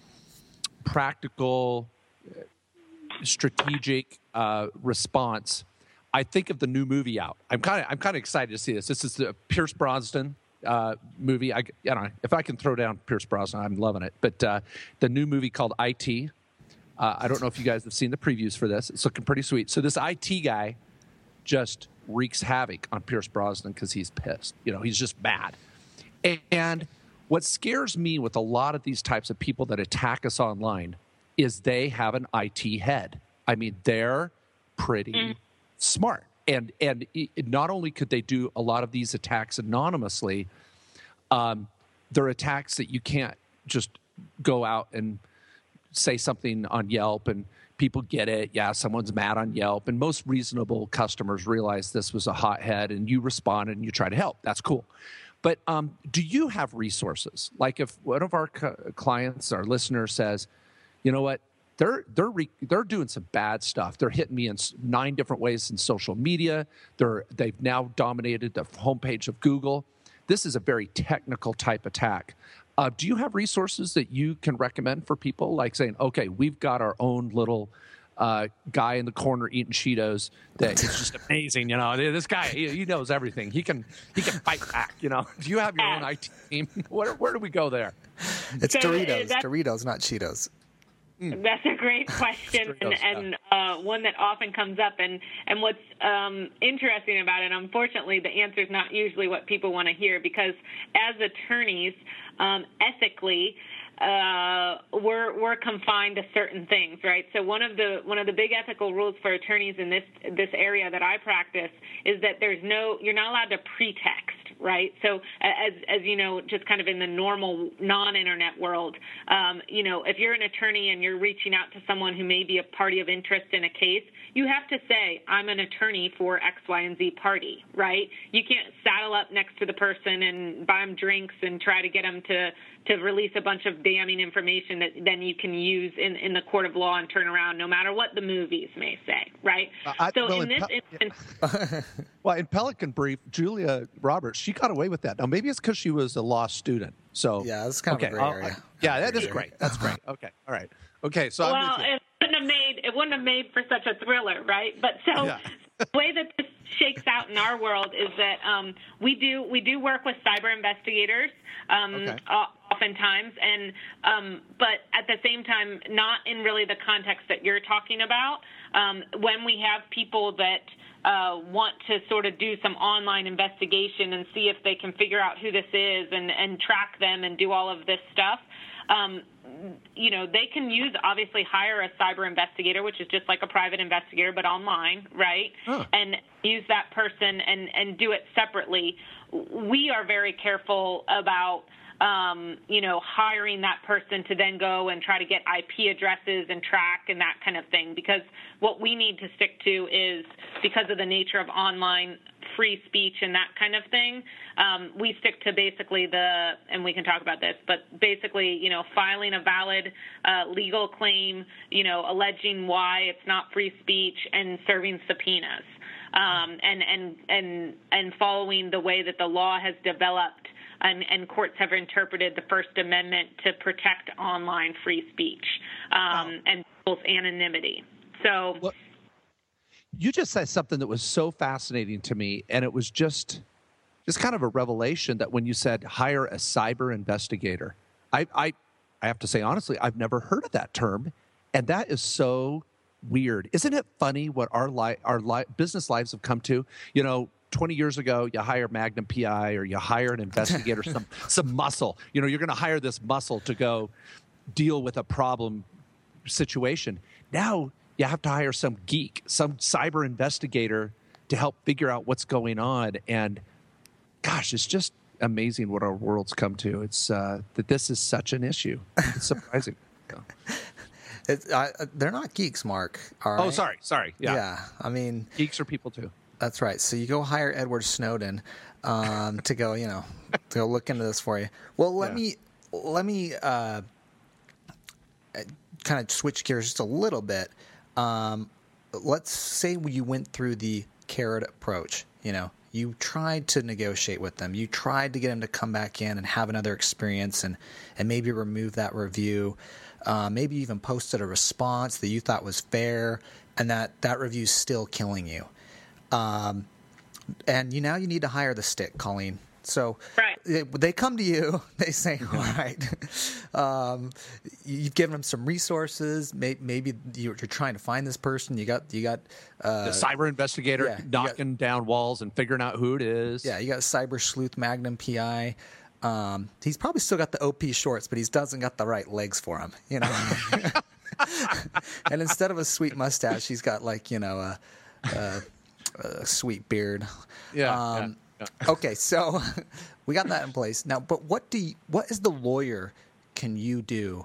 S4: practical, strategic uh, response, I think of the new movie out. I'm kind of I'm kind of excited to see this. This is the Pierce Brosnan uh, movie. I, I don't know if I can throw down Pierce Brosnan. I'm loving it. But uh, the new movie called I T. Uh, I don't know if you guys have seen the previews for this. It's looking pretty sweet. So this I T guy just wreaks havoc on Pierce Brosnan because he's pissed. You know, he's just mad. And what scares me with a lot of these types of people that attack us online is they have an I T head. I mean, they're pretty mm. smart. And and it, not only could they do a lot of these attacks anonymously, um, they're attacks that you can't just go out and say something on Yelp and people get it. Yeah, someone's mad on Yelp. And most reasonable customers realize this was a hothead and you responded and you try to help. That's cool. But um, do you have resources? Like if one of our co- clients, our listener says, you know what, they're they're re- they're doing some bad stuff. They're hitting me in nine different ways in social media. They're they've now dominated the homepage of Google. This is a very technical type attack. Uh, do you have resources that you can recommend for people, like saying, okay, we've got our own little uh, guy in the corner eating Cheetos that is just amazing. You know, this guy, he, he knows everything. He can he can fight back. You know, do you have your own I T team? Where where do we go there?
S5: It's
S6: So,
S5: Doritos,
S6: uh,
S5: Doritos, not Cheetos.
S6: That's a great question, and, and uh, one that often comes up. And, and what's um, interesting about it, unfortunately, the answer is not usually what people want to hear, because as attorneys, um, ethically, uh, we're we're confined to certain things, right? So one of the one of the big ethical rules for attorneys in this this area that I practice is that there's no you're not allowed to pretext, right? So as as you know, just kind of in the normal non-internet world, um, you know, if you're an attorney and you're reaching out to someone who may be a party of interest in a case, you have to say, I'm an attorney for X, Y, and Z party, right? You can't saddle up next to the person and buy them drinks and try to get them to, to release a bunch of damning information that then you can use in, in the court of law and turn around no matter what the movies may say, right?
S4: Uh, I,
S6: so
S4: well,
S6: in
S4: in
S6: this
S4: Pe-
S6: instance...
S4: well, in Pelican Brief, Julia Roberts, she got away with that. Now, maybe it's because she was a law student. So
S5: yeah, that's kind
S4: okay,
S5: of a gray
S4: I'll-
S5: area.
S4: I- yeah, that is great. That's great. Okay, all right. Okay, so
S6: well,
S4: I'm with you.
S6: it wouldn't have made it wouldn't have made for such a thriller, right? But so
S4: Yeah.
S6: the way that this shakes out in our world is that um, we do we do work with cyber investigators um,
S4: Okay.
S6: oftentimes, and um, but at the same time, not in really the context that you're talking about. Um, when we have people that uh, want to sort of do some online investigation and see if they can figure out who this is and, and track them and do all of this stuff. Um, you know, they can use, obviously, hire a cyber investigator, which is just like a private investigator, but online, right?
S4: Huh.
S6: And use that person and, and do it separately. We are very careful about, um, you know, hiring that person to then go and try to get I P addresses and track and that kind of thing, because what we need to stick to is, because of the nature of online free speech and that kind of thing, um, we stick to basically the, and we can talk about this, but basically, you know, filing a valid uh, legal claim, you know, alleging why it's not free speech and serving subpoenas, um, and, and, and, and following the way that the law has developed and, and courts have interpreted the First Amendment to protect online free speech um, and people's anonymity. So...
S4: Well, you just said something that was so fascinating to me, and it was just just kind of a revelation that when you said hire a cyber investigator, I I, I have to say honestly, I've never heard of that term, and that is so weird. Isn't it funny what our li- our li- business lives have come to? You know, twenty years ago, you hire Magnum P I or you hire an investigator, some some muscle. You know, you're going to hire this muscle to go deal with a problem situation. Now you have to hire some geek, some cyber investigator to help figure out what's going on. And gosh, it's just amazing what our world's come to. It's uh, that this is such an issue. It's surprising.
S5: It, I, they're not geeks, Mark. All right?
S4: Oh, sorry, sorry. Yeah.
S5: yeah, I mean,
S4: geeks are people too.
S5: That's right. So you go hire Edward Snowden um, to go, you know, to go look into this for you. Well, let yeah. me let me uh, kind of switch gears just a little bit. Um, let's say you went through the carrot approach. You know, you tried to negotiate with them. You tried to get them to come back in and have another experience and, and maybe remove that review. Uh, maybe you even posted a response that you thought was fair, and that, that review's still killing you. Um, and you now you need to hire the stick, Colleen. So
S6: right.
S5: they, they come to you. They say, all right, um, you've given them some resources. May, maybe you're, you're trying to find this person. You got you got uh,
S4: the cyber investigator
S5: yeah,
S4: knocking
S5: got,
S4: down walls and figuring out who it is.
S5: Yeah, you got cyber sleuth Magnum P I. Um, he's probably still got the O P shorts, but he doesn't got the right legs for him. You know. And instead of a sweet mustache, he's got like you know a. a a sweet beard.
S4: Yeah,
S5: um,
S4: yeah, yeah.
S5: Okay, so we got that in place now. But what do you, what as the lawyer can you do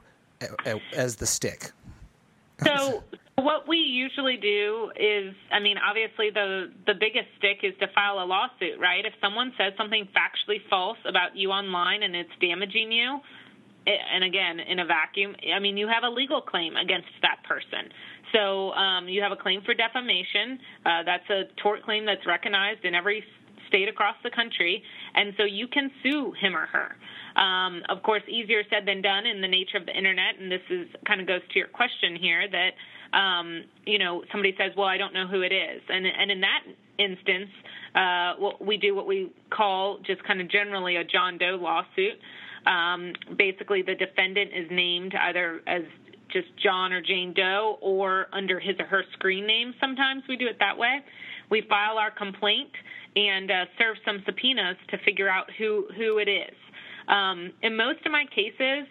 S5: as the stick?
S6: So what we usually do is, I mean, obviously the the biggest stick is to file a lawsuit, right? If someone says something factually false about you online and it's damaging you, and again, in a vacuum, I mean, you have a legal claim against that person. So um, you have a claim for defamation. Uh, that's a tort claim that's recognized in every state across the country. And so you can sue him or her. Um, of course, easier said than done in the nature of the Internet. And this is kind of goes to your question here that, um, you know, somebody says, well, I don't know who it is. And, and in that instance, uh, well, we do what we call just kind of generally a John Doe lawsuit. Um, basically, the defendant is named either as just John or Jane Doe or under his or her screen name. Sometimes we do it that way. We file our complaint and uh, serve some subpoenas to figure out who, who it is. Um, in most of my cases,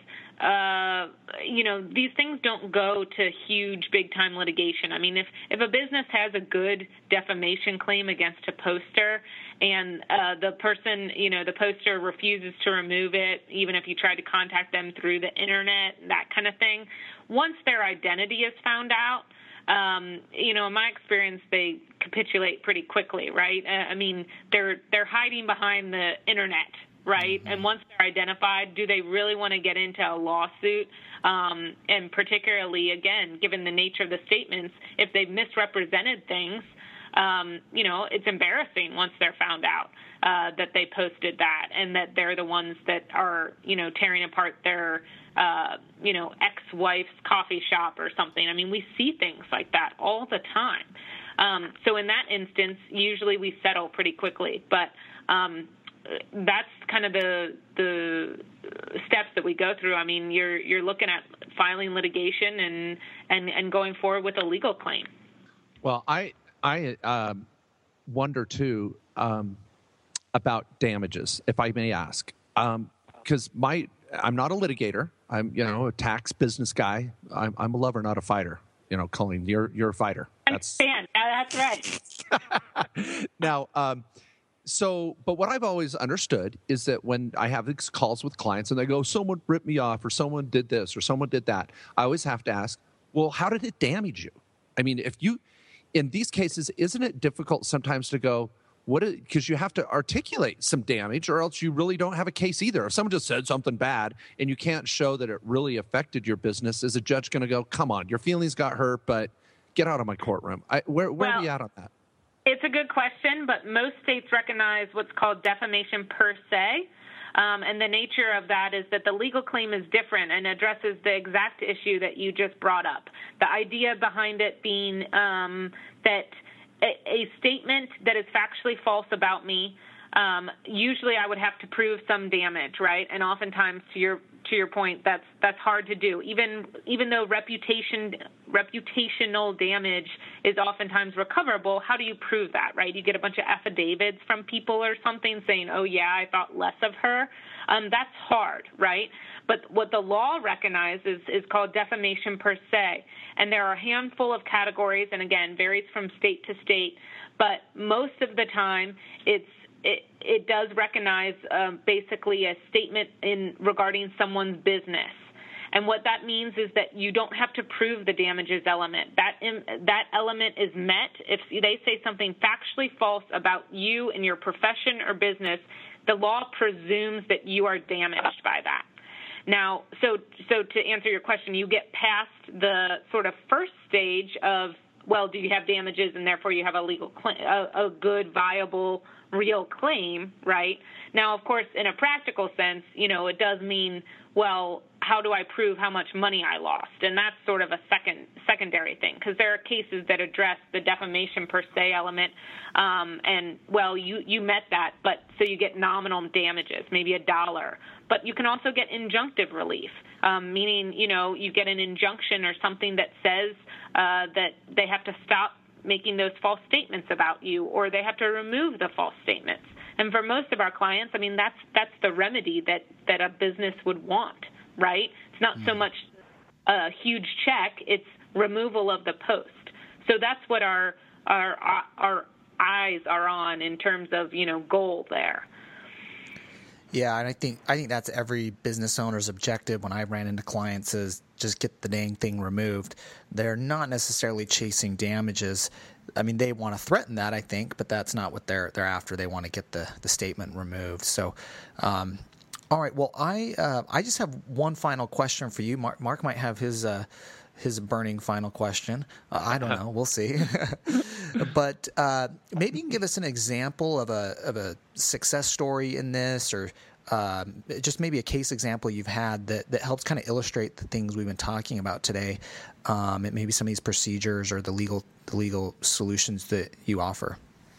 S6: uh, you know, these things don't go to huge, big-time litigation. I mean, if, if a business has a good defamation claim against a poster and uh, the person, you know, the poster refuses to remove it, even if you try to contact them through the Internet, that kind of thing, once their identity is found out, um, you know, in my experience, they capitulate pretty quickly, right? Uh, I mean, they're they're hiding behind the Internet, right? Mm-hmm. And once they're identified, do they really want to get into a lawsuit? Um, and particularly, again, given the nature of the statements, if they've misrepresented things, um, you know, it's embarrassing once they're found out uh, that they posted that and that they're the ones that are, you know, tearing apart their, uh, you know, ex-wife's coffee shop or something. I mean, we see things like that all the time. Um, so in that instance, usually we settle pretty quickly. But um, that's kind of the the steps that we go through. I mean, you're you're looking at filing litigation and and, and going forward with a legal claim.
S4: Well, I I um, wonder too um, about damages, if I may ask, because um, my I'm not a litigator. I'm you know a tax business guy. I'm, I'm a lover, not a fighter. You know, Colleen, you're you're a fighter.
S6: That's yeah, that's right.
S4: Now. Um, So, but what I've always understood is that when I have these calls with clients and they go, someone ripped me off or someone did this or someone did that, I always have to ask, well, how did it damage you? I mean, if you, in these cases, isn't it difficult sometimes to go, what? Because you have to articulate some damage or else you really don't have a case either. If someone just said something bad and you can't show that it really affected your business, is a judge going to go, come on, your feelings got hurt, but get out of my courtroom? I, where where
S6: well,
S4: are we at on that?
S6: It's a good question, but most states recognize what's called defamation per se, um, and the nature of that is that the legal claim is different and addresses the exact issue that you just brought up. The idea behind it being um, that a, a statement that is factually false about me, um, usually I would have to prove some damage, right? And oftentimes, to your to your point, that's that's hard to do. Even even though reputation reputational damage is oftentimes recoverable, how do you prove that, right? You get a bunch of affidavits from people or something saying, oh, yeah, I thought less of her. Um, that's hard, right? But what the law recognizes is called defamation per se. And there are a handful of categories, and again, varies from state to state. But most of the time, it's it, it does recognize um, basically a statement in regarding someone's business. And what that means is that you don't have to prove the damages element. That that element is met if they say something factually false about you and your profession or business. The law presumes that you are damaged by that. Now, so so to answer your question, you get past the sort of first stage of, well, do you have damages, and therefore you have a legal claim, a, a good, viable, real claim, right? Now, of course, in a practical sense, you know, it does mean, well, how do I prove how much money I lost? And that's sort of a second secondary thing, because there are cases that address the defamation per se element, um, and, well, you, you met that, but so you get nominal damages, maybe a dollar. But you can also get injunctive relief, um, meaning, you know, you get an injunction or something that says uh, that they have to stop making those false statements about you, or they have to remove the false statements. And for most of our clients, I mean, that's that's the remedy that, that a business would want, right? It's not so much a huge check, it's removal of the post. So that's what our our our eyes are on in terms of, you know, goal there.
S5: Yeah, and I think I think that's every business owner's objective when I ran into clients is just get the dang thing removed. They're not necessarily chasing damages. I mean, they want to threaten that, I think, but that's not what they're they're after. They want to get the, the statement removed. So, um, all right. Well, I uh, I just have one final question for you. Mark, Mark might have his uh, his burning final question. Uh, I don't know. We'll see. But uh, maybe you can give us an example of a of a success story in this, or um, just maybe a case example you've had that, that helps kind of illustrate the things we've been talking about today. Um, and maybe some of these procedures or the legal the legal solutions that you offer.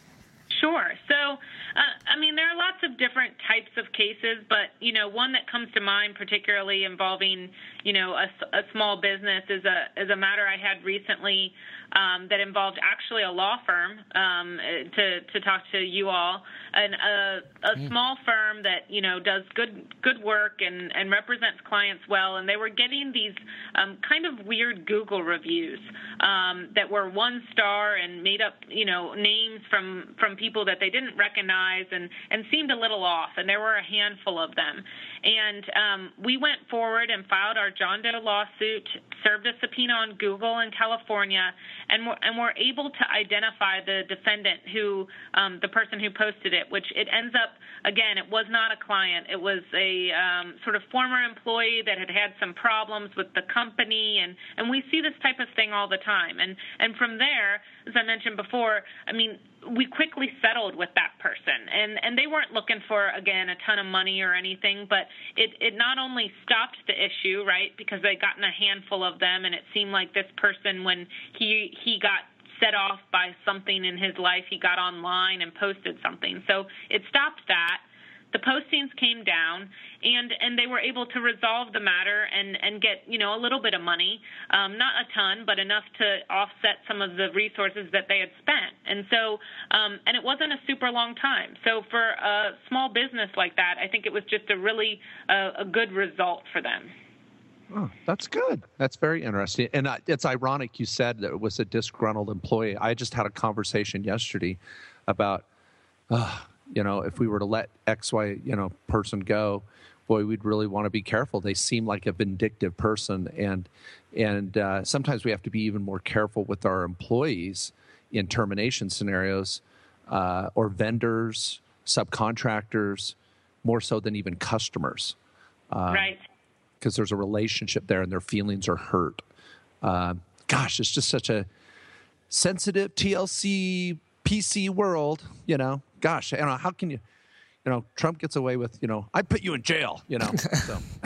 S6: Sure. So, uh, I mean, there are lots of different types of cases, but, you know, one that comes to mind particularly involving, you know, a, a small business is a is a matter I had recently um, that involved actually a law firm um, to, to talk to you all, and a, a mm. small firm that, you know, does good good work and, and represents clients well, and they were getting these um, kind of weird Google reviews um, that were one star and made up, you know, names from, from people that they didn't recognize and, and seemed a little off, and there were a handful of them. And um, we went forward and filed our John Doe lawsuit, served a subpoena on Google in California, and we're, and we're able to identify the defendant who, um, the person who posted it, which it ends up, again, it was not a client. It was a um, sort of former employee that had had some problems with the company, and, and we see this type of thing all the time. And, and from there, as I mentioned before, I mean, we quickly settled with that person, and, and they weren't looking for, again, a ton of money or anything, but it, it not only stopped the issue, right, because they'd gotten a handful of them, and it seemed like this person, when he he got set off by something in his life, he got online and posted something. So it stopped that. The postings came down, and, and they were able to resolve the matter and, and get, you know, a little bit of money, um, not a ton, but enough to offset some of the resources that they had spent. And so, um, and it wasn't a super long time. So for a small business like that, I think it was just a really uh, a good result for them.
S4: Oh, that's good. That's very interesting. And uh, it's ironic you said that it was a disgruntled employee. I just had a conversation yesterday about, uh, you know, if we were to let X, Y, you know, person go, boy, we'd really want to be careful. They seem like a vindictive person. And and uh, sometimes we have to be even more careful with our employees in termination scenarios uh, or vendors, subcontractors, more so than even customers. Um,
S6: right.
S4: Because there's a relationship there and their feelings are hurt. Uh, gosh, it's just such a sensitive T L C, P C world, you know. Gosh, you know, how can you, you know, Trump gets away with, you know, I put you in jail, you know. So.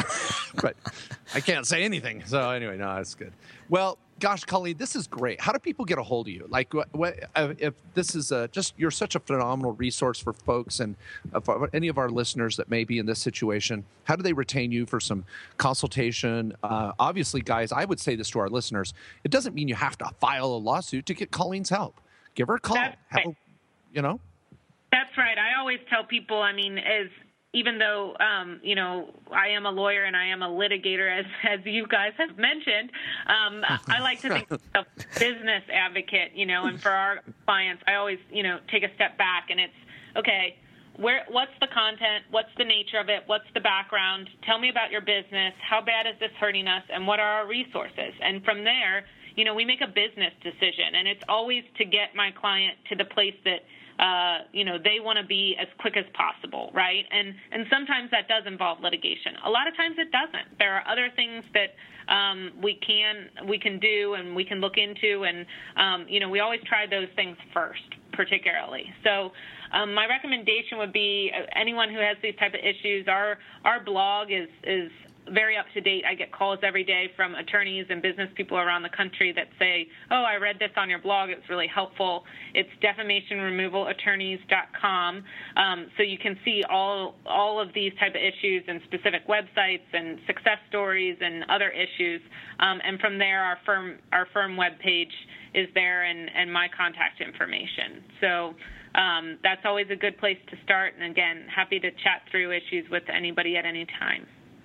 S4: but I can't say anything. So anyway, no, that's good. Well, gosh, Colleen, this is great. How do people get a hold of you? Like, what, what if this is a, just you're such a phenomenal resource for folks and uh, for any of our listeners that may be in this situation? How do they retain you for some consultation? Uh, obviously, guys, I would say this to our listeners: it doesn't mean you have to file a lawsuit to get Colleen's help. Give her a call.
S6: That's right.
S4: Have a, you know.
S6: That's right. I always tell people. I mean, as even though, um, you know, I am a lawyer and I am a litigator, as, as you guys have mentioned, um, I like to think of myself as a business advocate, you know, and for our clients, I always, you know, take a step back and it's, okay, where, what's the content? What's the nature of it? What's the background? Tell me about your business. How bad is this hurting us? And what are our resources? And from there, you know, we make a business decision, and it's always to get my client to the place that Uh, you know, they want to be as quick as possible, right? And and sometimes that does involve litigation. A lot of times it doesn't. There are other things that um, we can we can do and we can look into, and um, you know, we always try those things first, particularly. So um, my recommendation would be uh, anyone who has these type of issues. Our our blog is is very up to date. I get calls every day from attorneys and business people around the country that say, oh, I read this on your blog. It's really helpful. It's defamation removal attorneys dot com. Um, so you can see all all of these type of issues and specific websites and success stories and other issues. Um, and from there, our firm our firm webpage is there and, and my contact information. So um, that's always a good place to start. And again, happy to chat through issues with anybody at any time.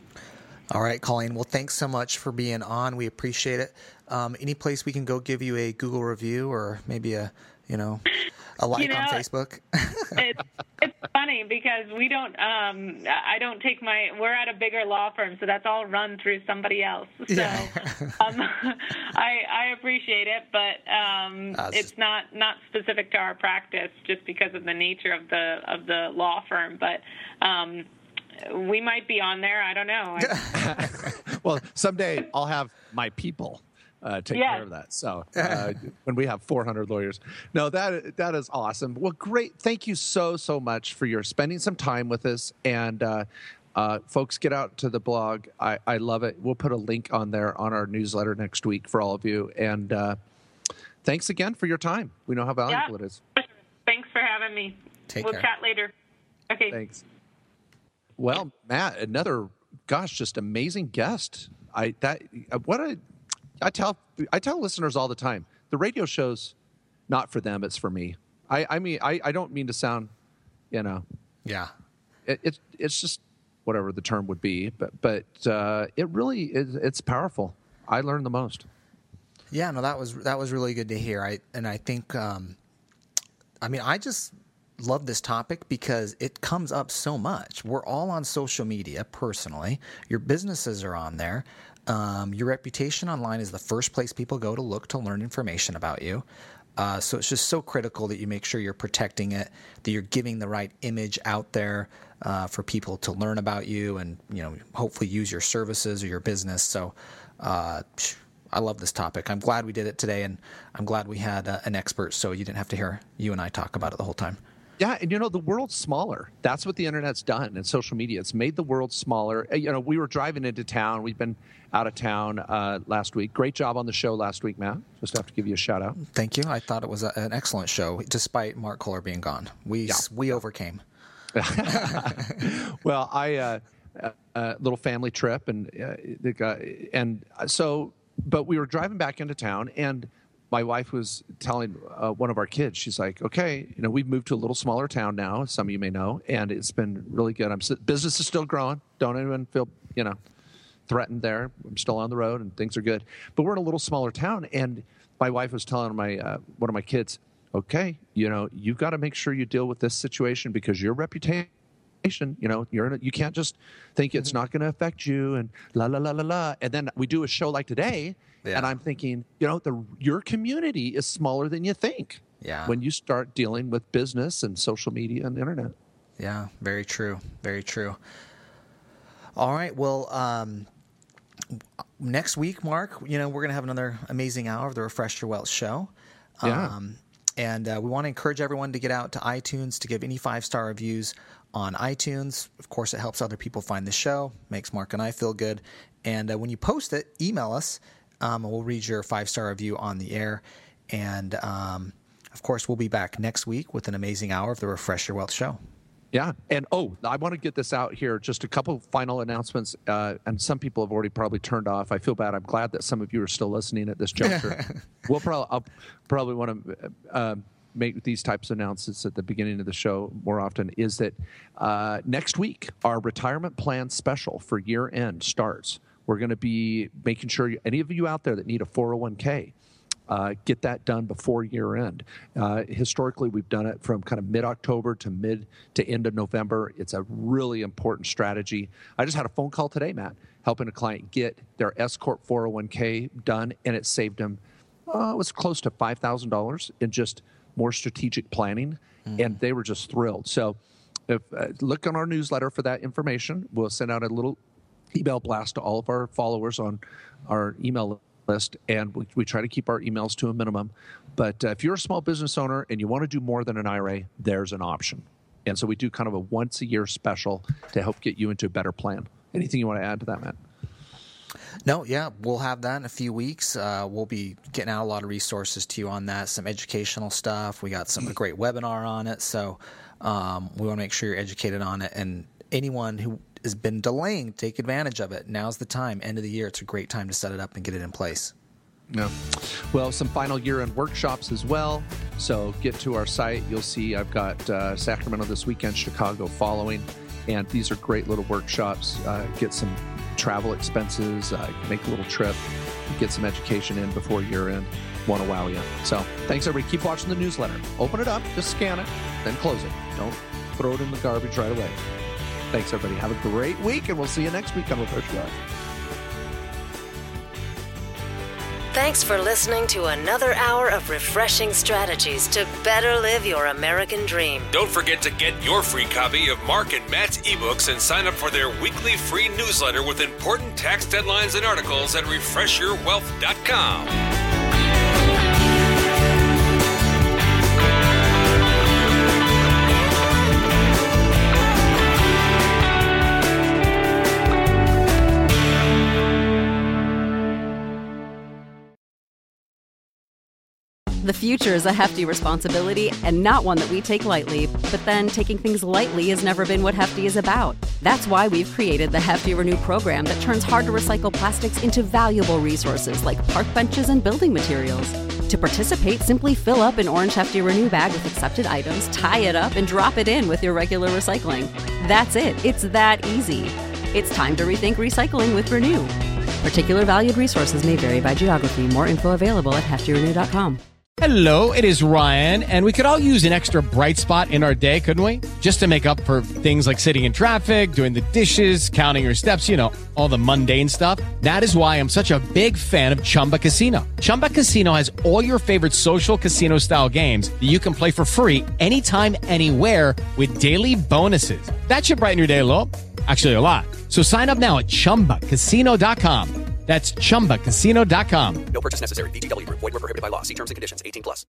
S5: All right, Colleen. Well, thanks so much for being on. We appreciate it. Um, any place we can go give you a Google review or maybe a, you know, a like you know, on Facebook?
S6: it's, it's funny because we don't, um, I don't take my, we're at a bigger law firm, so that's all run through somebody else. So yeah. um, I, I appreciate it, but um, uh, it's not, not specific to our practice just because of the nature of the, of the law firm. But, um, we might be on there. I don't know.
S4: Well, someday I'll have my people uh, take
S6: yes.
S4: care of that. So uh, when we have four hundred lawyers. No, that that is awesome. Well, great. Thank you so, so much for your spending some time with us. And uh, uh, folks, get out to the blog. I, I love it. We'll put a link on there on our newsletter next week for all of you. And uh, thanks again for your time. We know how valuable
S6: yeah.
S4: it is.
S6: Thanks for having me.
S5: Take
S6: we'll
S5: care.
S6: chat later. Okay.
S4: Thanks. Well, Matt, another, gosh, just amazing guest. I that what I I tell I tell listeners all the time. The radio show's not for them; it's for me. I, I mean, I, I don't mean to sound, you know,
S5: yeah.
S4: It, it it's just whatever the term would be, but but uh, it really is. It's powerful. I learned the most.
S5: Yeah, no, that was that was really good to hear. I and I think, um, I mean, I just. love this topic because it comes up so much. We're all on social media personally. Your businesses are on there. Um, your reputation online is the first place people go to look to learn information about you. Uh, so it's just so critical that you make sure you're protecting it, that you're giving the right image out there uh, for people to learn about you and, you know, hopefully use your services or your business. So uh, I love this topic. I'm glad we did it today, and I'm glad we had uh, an expert so you didn't have to hear you and I talk about it the whole time.
S4: Yeah, and you know, the world's smaller. That's what the internet's done, and social media. It's made the world smaller. You know, we were driving into town. We've been out of town uh, last week. Great job on the show last week, Matt. Just have to give you a shout out.
S5: Thank you. I thought it was a, an excellent show, despite Mark Kohler being gone. We yeah. we overcame.
S4: Well, I uh, a uh, little family trip, and uh, the guy, and so, but we were driving back into town, and my wife was telling uh, one of our kids, she's like, okay, you know, we've moved to a little smaller town now, some of you may know, and it's been really good. I'm business is still growing. Don't even feel, you know, threatened there. I'm still on the road and things are good. But we're in a little smaller town, and my wife was telling my uh, one of my kids, okay, you know, you've got to make sure you deal with this situation because your reputation, you know, you're in a, you can't just think it's not going to affect you and la, la, la, la, la. And then we do a show like today, yeah. and I'm thinking, you know, the your community is smaller than you think.
S5: Yeah.
S4: When you start dealing with business and social media and the internet.
S5: Yeah, very true. Very true. All right. Well, um, next week, Mark, you know, we're going to have another amazing hour of the Refresh Your Wealth show.
S4: Yeah.
S5: Um, And uh, we want to encourage everyone to get out to iTunes to give any five-star reviews on iTunes. Of course, it helps other people find the show, makes Mark and I feel good. And uh, when you post it, email us, um, and we'll read your five-star review on the air. And, um, of course, we'll be back next week with an amazing hour of the Refresh Your Wealth Show.
S4: Yeah. And, oh, I want to get this out here. Just a couple final announcements. Uh, and some people have already probably turned off. I feel bad. I'm glad that some of you are still listening at this juncture. we'll probably, I'll probably want to uh, make these types of announcements at the beginning of the show more often, is that uh, next week, our retirement plan special for year end starts. We're going to be making sure you, any of you out there that need a four oh one k, Uh, get that done before year end. Uh, historically, we've done it from kind of mid-October to mid to end of November. It's a really important strategy. I just had a phone call today, Matt, helping a client get their S-Corp four oh one k done, and it saved them, uh, it was close to five thousand dollars in just more strategic planning, mm. and they were just thrilled. So if uh, look on our newsletter for that information. We'll send out a little email blast to all of our followers on our email list. list, and we, we try to keep our emails to a minimum. But uh, if you're a small business owner and you want to do more than an I R A, there's an option. And so we do kind of a once-a-year special to help get you into a better plan. Anything you want to add to that, Matt?
S5: No, yeah, we'll have that in a few weeks. Uh, we'll be getting out a lot of resources to you on that, some educational stuff. We got some a great webinar on it, so um, we want to make sure you're educated on it. And anyone who has been delaying, take advantage of it. Now's the time. End of the year, it's a great time to set it up and get it in place.
S4: Yeah. Well, some final year-end workshops as well. So get to our site. You'll see I've got uh, Sacramento this weekend, Chicago following. And these are great little workshops. Uh, get some travel expenses, uh, make a little trip, get some education in before year-end. Want to wow you. So thanks, everybody. Keep watching the newsletter. Open it up, just scan it, then close it. Don't throw it in the garbage right away. Thanks, everybody. Have a great week, and we'll see you next week on Refresh Your Wealth.
S3: Thanks for listening to another hour of refreshing strategies to better live your American dream.
S2: Don't forget to get your free copy of Mark and Matt's ebooks and sign up for their weekly free newsletter with important tax deadlines and articles at refresh your wealth dot com.
S1: The future is a hefty responsibility and not one that we take lightly. But then taking things lightly has never been what Hefty is about. That's why we've created the Hefty Renew program that turns hard to recycle plastics into valuable resources like park benches and building materials. To participate, simply fill up an orange Hefty Renew bag with accepted items, tie it up, and drop it in with your regular recycling. That's it. It's that easy. It's time to rethink recycling with Renew. Particular valued resources may vary by geography. More info available at hefty renew dot com.
S7: Hello, it is Ryan, and we could all use an extra bright spot in our day, couldn't we? Just to make up for things like sitting in traffic, doing the dishes, counting your steps, you know, all the mundane stuff. That is why I'm such a big fan of Chumba Casino. Chumba Casino has all your favorite social casino-style games that you can play for free anytime, anywhere with daily bonuses. That should brighten your day a little. Actually, a lot. So sign up now at chumba casino dot com. That's chumba casino dot com.
S8: No purchase necessary. V G W Group. Void where prohibited by law. See terms and conditions. eighteen plus.